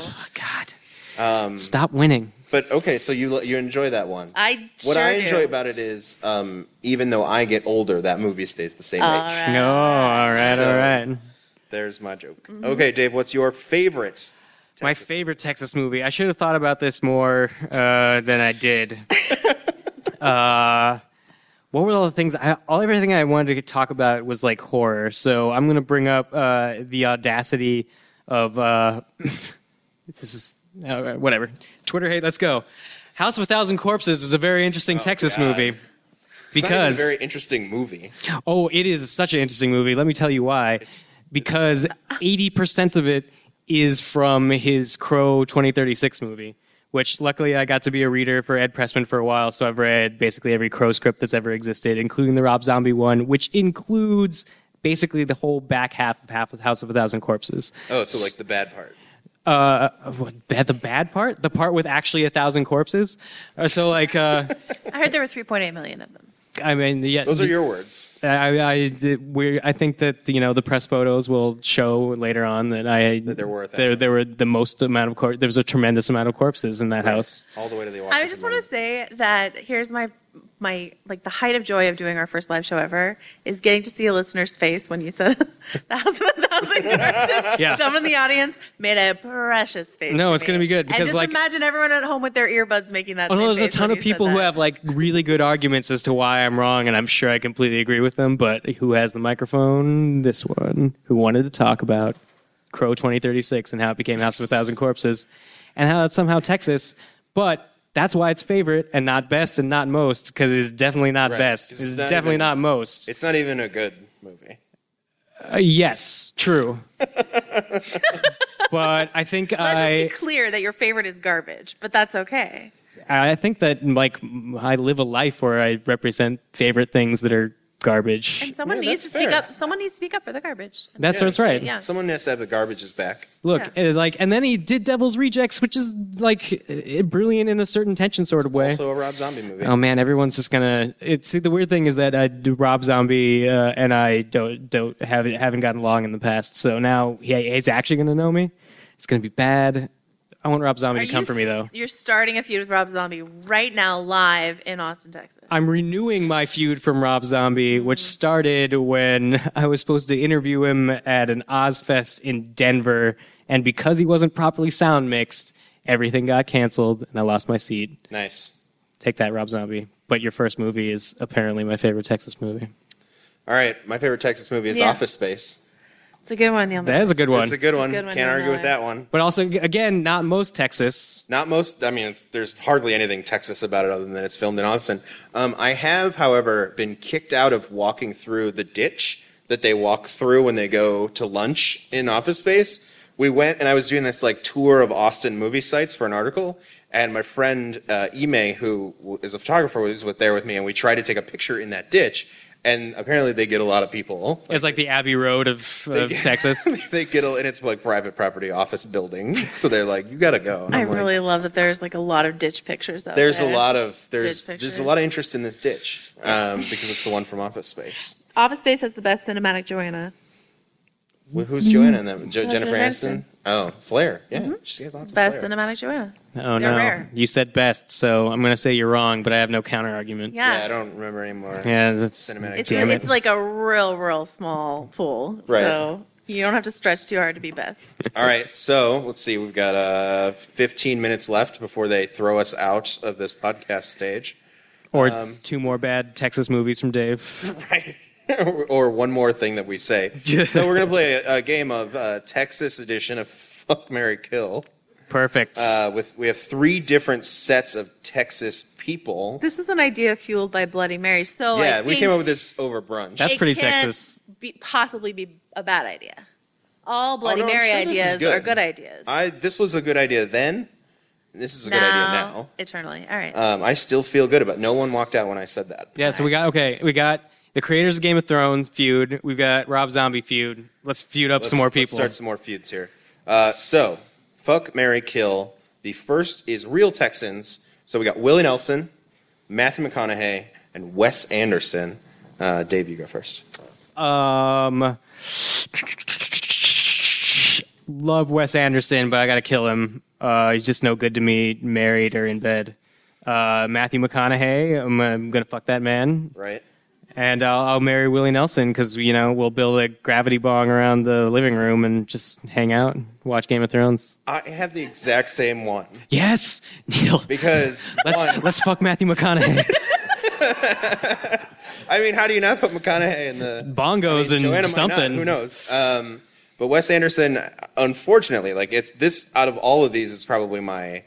Yeah, God, stop winning. But okay, so you enjoy that one. I What sure I do. enjoy about it is, even though I get older, that movie stays the same All age. right. No, all right, So- all right. There's my joke. Mm-hmm. Okay, Dave, what's your favorite? My favorite Texas movie. I should have thought about this more than I did. What were all the things? Everything I wanted to talk about was like horror. So I'm gonna bring up the audacity of this is whatever. Twitter hate. Let's go. House of a Thousand Corpses is a very interesting Texas God. movie. It's not even Because a very interesting movie. oh, it is such an interesting movie. Let me tell you why. Because 80% of it is from his Crow 2036 movie, which luckily I got to be a reader for Ed Pressman for a while, so I've read basically every Crow script that's ever existed, including the Rob Zombie one, which includes basically the whole back half of House of a Thousand Corpses. Oh, so like the bad part. The bad part? The part with actually 1,000 corpses? So like, I heard there were 3.8 million of them. I mean, yeah. Those are your words. I think that the press photos will show later on that there were there were the most amount of there was a tremendous amount of corpses in that house. All the way to the. I just want to say that here's my like the height of joy of doing our first live show ever is getting to see a listener's face when you said 1,000 corpses. Yeah. Someone in the audience made a precious face. No, to it's me. going to be good because and just imagine everyone at home with their earbuds making that. Although same there's a face ton when of you said people who that. have like really good arguments as to why I'm wrong, and I'm sure I completely agree with them. But who has the microphone? This one, who wanted to talk about Crow 2036 and how it became House of a Thousand Corpses, and how it's somehow Texas, but that's why it's favorite and not best and not most, because it's definitely not Right. best. 'Cause It's not definitely even- not most. It's not even a good movie. Yes, true. But I think Let's just be clear that your favorite is garbage, but that's okay. I think that like I live a life where I represent favorite things that are garbage. And someone Yeah, needs to that's speak fair. up. Someone needs to speak up for the garbage. That's right. Yeah. Someone has to have the garbage's back. Look, Yeah. and then he did Devil's Rejects, which is like brilliant in a certain tension sort of way. Also a Rob Zombie movie. Oh man, everyone's just gonna. See, the weird thing is that Rob Zombie and I haven't gotten along in the past. So now he's actually gonna know me. It's gonna be bad. I want Rob Zombie to come for me though. You're starting a feud with Rob Zombie right now, live in Austin, Texas. I'm renewing my feud from Rob Zombie, which started when I was supposed to interview him at an Ozfest in Denver, and because he wasn't properly sound mixed, everything got canceled, and I lost my seat. Nice. Take that, Rob Zombie. But your first movie is apparently my favorite Texas movie. All right, my favorite Texas movie is Yeah. Office Space. It's a good one, Neil. That is a good one. It's a good one. good one, Can't Neil argue with Miller. that one. But also, again, not most Texas. Not most. I mean, there's hardly anything Texas about it other than it's filmed in Austin. I have, however, been kicked out of walking through the ditch that they walk through when they go to lunch in Office Space. We went, and I was doing this like tour of Austin movie sites for an article, and my friend Ime, who is a photographer, was there with me, and we tried to take a picture in that ditch. And apparently, they get a lot of people. It's like the Abbey Road of Texas. They get, and it's like private property office building. So they're like, "You got to go." And I I'm like, really love that there's like a lot of ditch pictures out There's there. a lot of Ditch there's pictures. a lot of interest in this ditch because it's the one from Office Space. Office Space has the best cinematic Joanna. Who's Joanna in that? Jennifer Jennifer Aniston. Aniston. Oh, Flair. Yeah, she's got lots of Best flair. cinematic Joanna. Oh They're no, rare. you said best, so I'm gonna say you're wrong, but I have no counter argument. Yeah. Yeah, I don't remember anymore. Yeah, that's Cinematic It's Damn it. it's like a real small pool. Right. So you don't have to stretch too hard to be best. All right, so let's see. We've got 15 minutes left before they throw us out of this podcast stage. Or two more bad Texas movies from Dave. Right. Or one more thing that we say. So we're gonna play a game of Texas edition of Fuck, Marry, Kill. Perfect. We have 3 different sets of Texas people. This is an idea fueled by Bloody Mary. So Yeah, I we think came up with this over brunch. That's it pretty can't Texas. possibly be a bad idea. All Bloody no, I'm Mary sure this is ideas good. are good ideas. This was a good idea then. This is a good idea now. Eternally. All right. I still feel good about it. No one walked out when I said that. Yeah, so we got the creators of Game of Thrones feud. We've got Rob Zombie feud. Let's feud up some more Let's people. start some more feuds here. So, Fuck, Marry, Kill. The first is real Texans. So we got Willie Nelson, Matthew McConaughey, and Wes Anderson. Dave, you go first. Love Wes Anderson, but I gotta kill him. He's just no good to me, married or in bed. Matthew McConaughey, I'm gonna fuck that man. Right? And I'll marry Willie Nelson because, we'll build a gravity bong around the living room and just hang out and watch Game of Thrones. I have the exact same one. Yes, Neil. Because, one, Let's fuck Matthew McConaughey. I mean, how do you not put McConaughey in the... Bongos and Joanna might not, something. who knows? But Wes Anderson, unfortunately, it's this out of all of these is probably my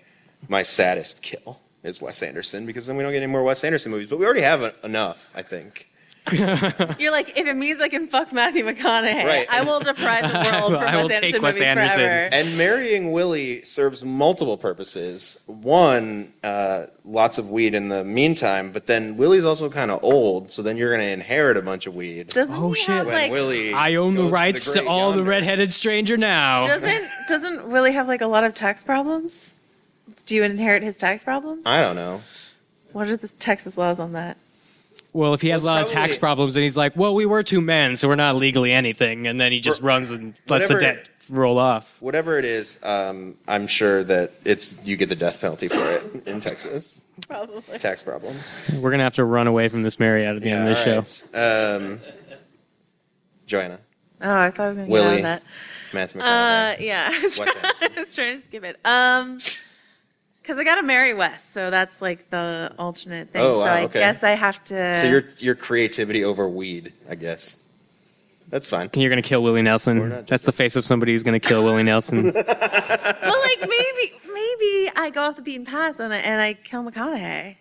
saddest kill is Wes Anderson because then we don't get any more Wes Anderson movies. But we already have enough, I think. You're like, if it means I can fuck Matthew McConaughey, Right. I will deprive the world from I will Wes take Anderson Wes movies Anderson. forever. And marrying Willie serves multiple purposes. One, lots of weed in the meantime, but then Willie's also kind of old, so then you're going to inherit a bunch of weed. Doesn't Oh, he shit. have When like? Willie I own the goes rights to great all the yonder. redheaded stranger now. Doesn't Willie have like a lot of tax problems? Do you inherit his tax problems? I don't know. What are the Texas laws on that? Well, if he has a lot of tax probably- problems and he's like, well, we were two men, so we're not legally anything, and then he just runs and lets the whatever- debt roll off. Whatever it is, I'm sure that you get the death penalty for it in Texas. Probably. Tax problems. We're going to have to run away from this Marriott at the end of this show. show. Joanna, Oh, I thought I was going to get Willie. out of that. Matthew McConaughey. Yeah, I Wes was, Anderson. I was trying to skip it. Because I got to marry Wes, so that's like the alternate thing. Oh, so wow, I okay. guess I have to. So your creativity over weed, I guess. That's fine. You're going to kill Willie Nelson. not That's the face of somebody who's going to kill Willie Nelson. Well, like maybe I go off the beaten path and I kill McConaughey. Yeah,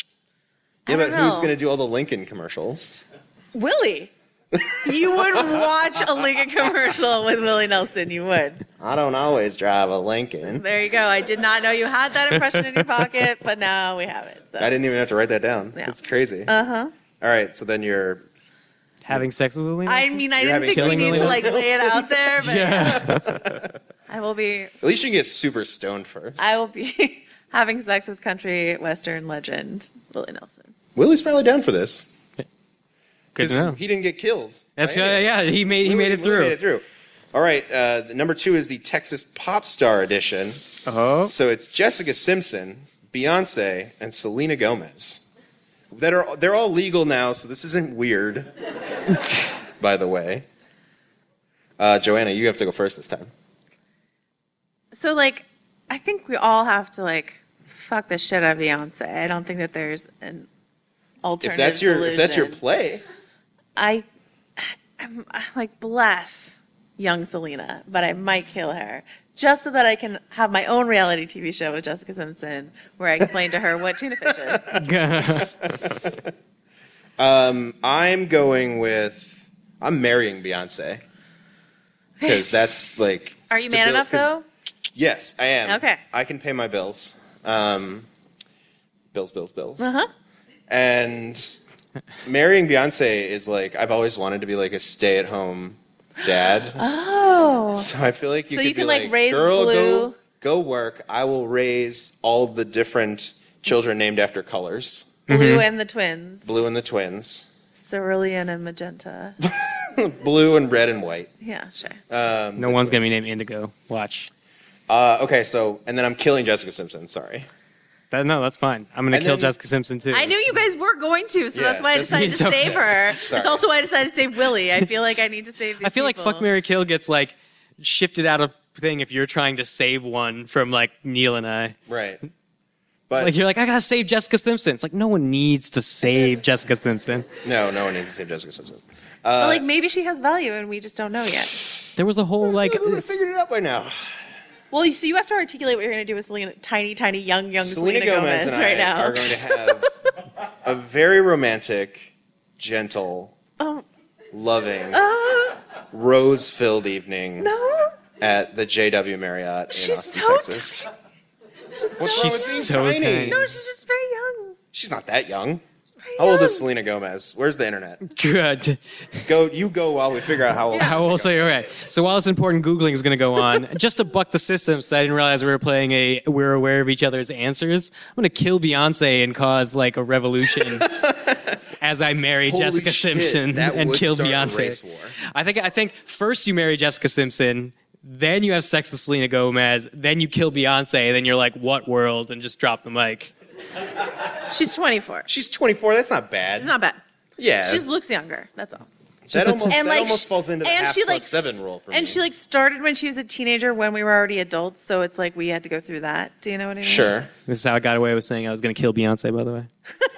I but don't who's know. going to do all the Lincoln commercials? Willie. You would watch a Lincoln commercial with Willie Nelson. You would. I don't always drive a Lincoln. There you go. I did not know you had that impression in your pocket, but now we have it. So. I didn't even have to write that down. Yeah. It's crazy. Uh-huh. All right, so then you're Having sex with Willie Nelson? I mean, I You're didn't think we having need killing to like Willie lay it out there, but Yeah. I will be at least you can get super stoned first. having sex with country western legend Willie Nelson. Willie's probably down for this Good to know. he didn't get killed. That's, right? yeah, he made it Willie through. made it through. All right, the number 2 is the Texas Pop Star edition. Oh. So it's Jessica Simpson, Beyonce, and Selena Gomez. They're all legal now, so this isn't weird. By the way, Joanna, you have to go first this time. So like, I think we all have to like fuck the shit out of Beyonce. I don't think that there's an alternative If that's your solution. play, I'm like bless young Selena, but I might kill her just so that I can have my own reality TV show with Jessica Simpson where I explain to her what tuna fish is. I'm marrying Beyonce because that's like. Are you man enough though? Yes, I am. Okay. I can pay my bills. Bills. Uh-huh. And marrying Beyonce is like I've always wanted to be like a stay-at-home dad. Oh. So I feel like So could you be can, like, raise girl, Blue." go work. I will raise all the different children named after colors. Blue and the twins. Blue and the twins. Cerulean and magenta. Blue and red and white. Yeah, sure. No one's going to be named Indigo. Watch. Okay, so and then I'm killing Jessica Simpson. Sorry. No, that's fine. I'm going to And kill then- Jessica Simpson, too. I knew you guys were going to, so Yeah, that's why I just- decided to it's okay. save her. Sorry. It's also why I decided to save Willie. I feel like I need to save these I feel like people. Fuck, Marry, Kill gets, like, shifted out of thing if you're trying to save one from, like, Neil and I. Right. But Like, you're like, I got to save Jessica Simpson. It's like, no one needs to save Jessica Simpson. no one needs to save Jessica Simpson. But like maybe she has value and we just don't know yet. There was a whole, like... I would have figured it out by now. Well, so you have to articulate what you're going to do with Selena, tiny, young Selena Selena Gomez and right I now. are going to have a very romantic, gentle, Oh, loving, rose-filled evening no. at the JW Marriott in She's Austin, so Texas. She's What's so, wrong She's with being so tiny? tiny. no, she's just very young. She's not that young. Very How old young. is Selena Gomez? Where's the internet? Good. You go while we figure out how old. I will say, all right. So while this important Googling is going to go on, just to buck the system, so I didn't realize we were aware of each other's answers, I'm going to kill Beyonce and cause, like, a revolution as I marry Holy Jessica shit, Simpson that and would kill start a Beyonce. race war. I think first you marry Jessica Simpson, then you have sex with Selena Gomez, then you kill Beyonce, and then you're like, what world? And just drop the mic. She's 24. She's 24. That's not bad. It's not bad. Yeah. She just looks younger. That's all. that almost, And that like, almost falls into the and half she plus like 7 rule for me. And she like started when she was a teenager when we were already adults, so it's like we had to go through that. Do you know what I mean? Sure. This is how I got away with saying I was going to kill Beyonce, by the way.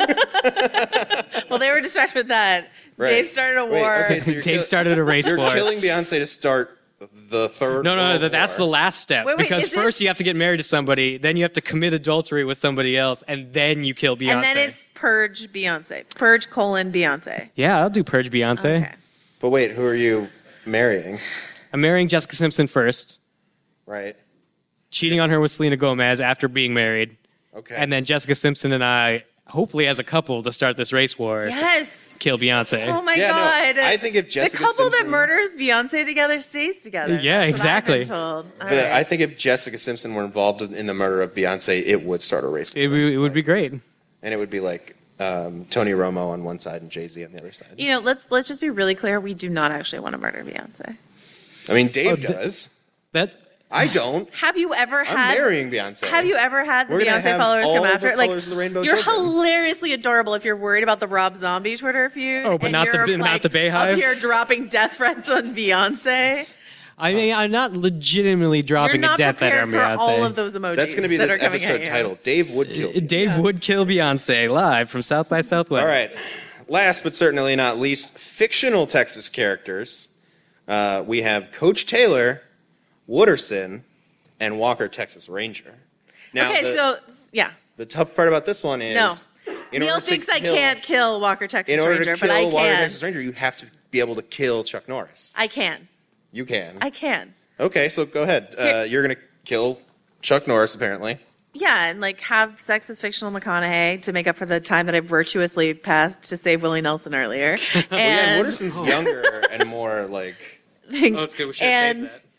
Well, they were distracted with that. Right. Dave started a Wait, war. okay, so you're Dave started a race You're war. killing Beyonce to start the third. No, World that's the War. last step. Wait, because is first this- you have to get married to somebody, then you have to commit adultery with somebody else, and then you kill Beyonce. And then it's Purge Beyonce. Purge : Beyonce. Yeah, I'll do Purge Beyonce. Okay. But wait, who are you marrying? I'm marrying Jessica Simpson first, Right. cheating on her with Selena Gomez after being married, Okay. and then Jessica Simpson and I, hopefully as a couple, to start this race war, Yes. kill Beyonce. Oh my Yeah, no, God. I think if Jessica the couple Simpson- that murders Beyonce together stays together. Yeah, That's what I've exactly. been told. All I right. think if Jessica Simpson were involved in the murder of Beyonce, it would start a race. It would be great. And it would be like Tony Romo on one side and Jay-Z on the other side. You know, let's just be really clear. We do not actually want to murder Beyonce. I mean, Dave Oh, does. That I don't. Have you ever I'm had? marrying Beyonce. Have you ever had the We're gonna Beyonce have followers all come the after? colors of the rainbow you're children. hilariously adorable if you're worried about the Rob Zombie Twitter feud. Oh, but and not the- you're, not the Bayhive? Up here dropping death threats on Beyonce. I mean, I'm not legitimately You're dropping a not death threat prepared on for Beyonce. all of those emojis. That's going to be that this are coming at episode you. title. Dave would kill. you. Dave would kill Beyonce live from South by Southwest. All right. Last but certainly not least, fictional Texas characters. We have Coach Taylor, Wooderson, and Walker Texas Ranger. Now, Okay, the tough part about this one is No. in Neil order to thinks I kill- can't kill Walker Texas In order Ranger, to but I kill Walker can. Texas Ranger, you have to be able to kill Chuck Norris. I can. You can. I can. Okay, so go ahead. You're going to kill Chuck Norris, apparently. Yeah, and like have sex with fictional McConaughey to make up for the time that I virtuously passed to save Willie Nelson earlier. Well, yeah, And Wooderson's younger and more like. things. Oh, it's good. We should have saved that.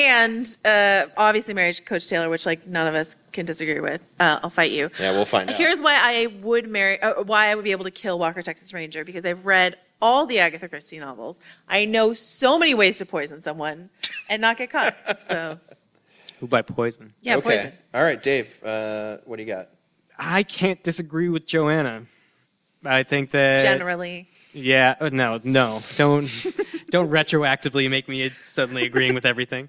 And obviously marriage to Coach Taylor, which like none of us can disagree with. I'll fight you. Yeah, we'll find out. Here's why I would why I would be able to kill Walker Texas Ranger, because I've read all the Agatha Christie novels. I know so many ways to poison someone and not get caught. So Who by poison? yeah, okay. poison. All right, Dave. What do you got? I can't disagree with Joanna. I think that Generally. Yeah, no, don't retroactively make me suddenly agreeing with everything.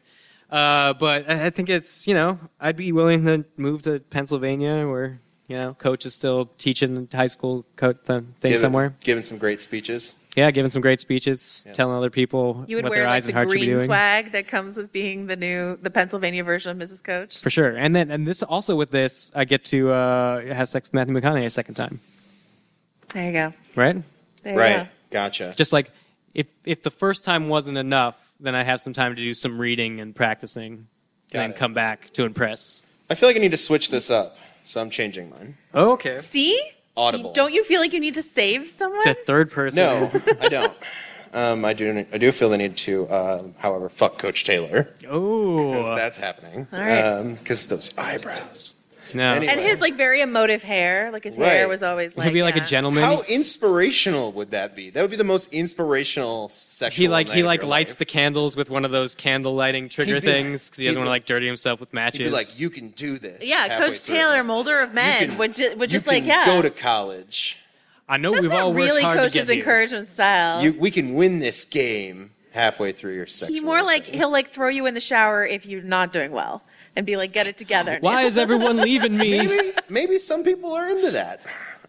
But I think it's I'd be willing to move to Pennsylvania where Coach is still teaching high school thing somewhere. Giving some great speeches. Yeah, giving some great speeches, telling other people You would what wear their like eyes the and hearts should be green doing. swag that comes with being the Pennsylvania version of Mrs. Coach. For sure. And this also with this, I get to have sex with Matthew McConaughey a second time, There you go. right? There you Right. go. Gotcha. Just like if the first time wasn't enough, then I have some time to do some reading and practicing, and then it. come back to impress. I feel like I need to switch this up, so I'm changing mine. Oh, okay. See? Audible. Don't you feel like you need to save someone? The third person. No, I don't. I do feel the need to, however, fuck Coach Taylor. Oh. Because that's happening. All right. Because those eyebrows. No. Anyway. And his like very emotive hair, like his hair Right. was always like He'd be like a gentleman. How inspirational would that be? That would be the most inspirational sexual He night of your lights life. the candles with one of those candle lighting trigger He'd be- things because he doesn't he'd want to be- like dirty himself with matches. He'd be like, you can do this. Yeah, halfway Coach through. Taylor, molder of men, can- would just You like can yeah. go to college. I know That's we've all not worked really hard to Coach's get here. encouragement style. We can win this game halfway through your sexual. He more like journey. he'll like throw you in the shower if you're not doing well and be like, get it together. Why is everyone leaving me? Maybe some people are into that.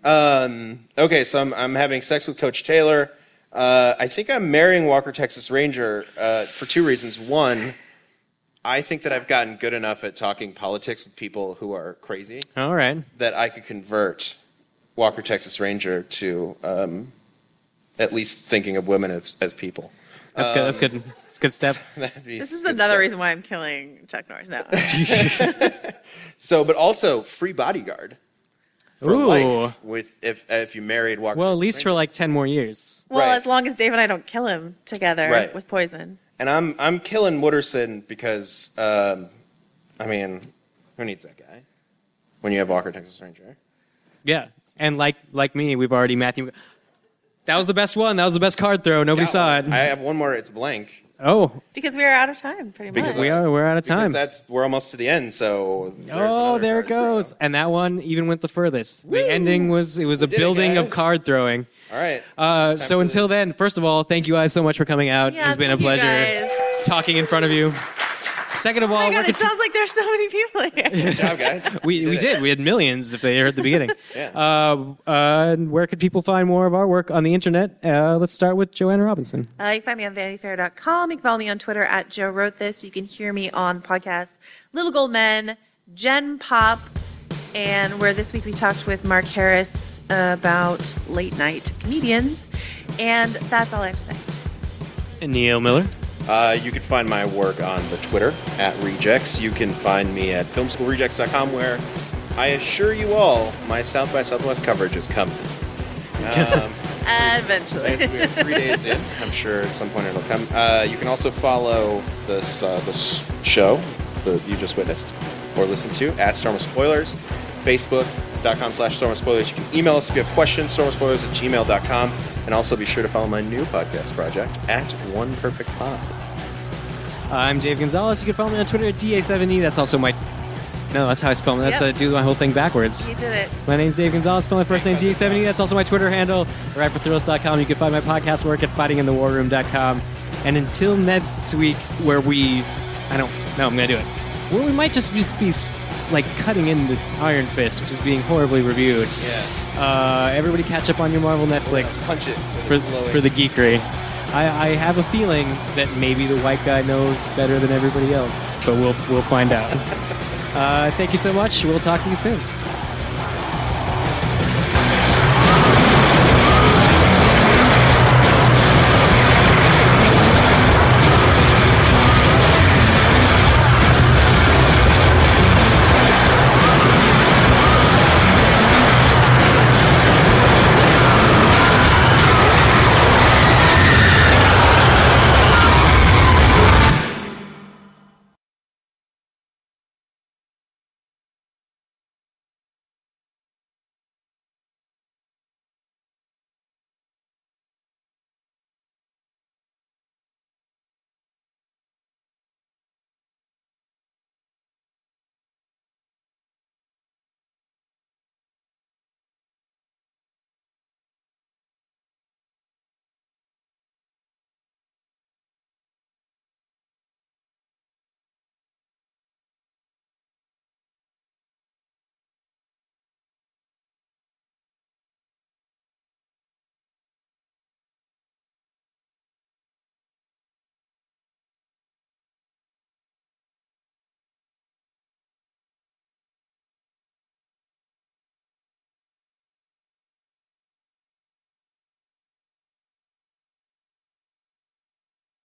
Okay, so I'm having sex with Coach Taylor. I think I'm marrying Walker Texas Ranger for two reasons. One, I think that I've gotten good enough at talking politics with people who are crazy All right. that I could convert Walker Texas Ranger to at least thinking of women as people. That's good. That's good. It's a good step. That'd be This is good another stuff. reason why I'm killing Chuck Norris. No. So, but also free bodyguard for Ooh. life with if you married Walker. Well, at Texas least Ranger. for like 10 more years. Well, Right. as long as Dave and I don't kill him together Right. with poison. And I'm killing Wooderson because I mean, who needs that guy when you have Walker Texas Ranger? Yeah. And like me, we've already Matthew. That was the best one. That was the best card throw. Nobody saw it. I have one more. It's blank. Oh, Because we are out of time, pretty much. Because we're out of time. Because we're almost to the end. So there's Oh, another there it card throw. goes. And that one even went the furthest. The ending was a did it, building of guys. card throwing. All right. So until then, first of all, thank you guys so much for coming out. Yeah, It's been a thank you pleasure guys. talking in front of you. Second of all, Oh my where God, it could sounds like there's so many people here. Good job, guys. we did. We had millions if they heard the beginning. Yeah. Where could people find more of our work on the internet? Let's start with Joanna Robinson. You can find me on VanityFair.com. You can follow me on Twitter at Joe Wrote This. You can hear me on podcasts Little Gold Men, Gen Pop, and where this week we talked with Mark Harris about late night comedians. And that's all I have to say. And Neil Miller. You can find my work on the Twitter at Rejects. You can find me at filmschoolrejects.com, where I assure you all my South by Southwest coverage is coming. Eventually. We're 3 days in. I'm sure at some point it'll come. You can also follow this show that you just witnessed or listened to at Storm of Spoilers, Facebook.com/Storm of Spoilers. You can email us if you have questions, stormofspoilers@gmail.com. And also be sure to follow my new podcast project at One Perfect Pop. I'm Dave Gonzalez. You can follow me on Twitter at DA7E. That's also my... No, that's how I spell it. That's Yep. do my whole thing backwards. You did it. My name's Dave Gonzalez. Spell my first name DA7E. That's also my Twitter handle. WriteForThrills.com. You can find my podcast work at FightingInTheWarRoom.com. And until next week, where we... I don't... No, I'm going to do it. Where we might just be like cutting into Iron Fist, which is being horribly reviewed. Yeah. Everybody catch up on your Marvel Netflix Punch it for the geekery. I have a feeling that maybe the white guy knows better than everybody else, but we'll find out. Thank you so much. We'll talk to you soon.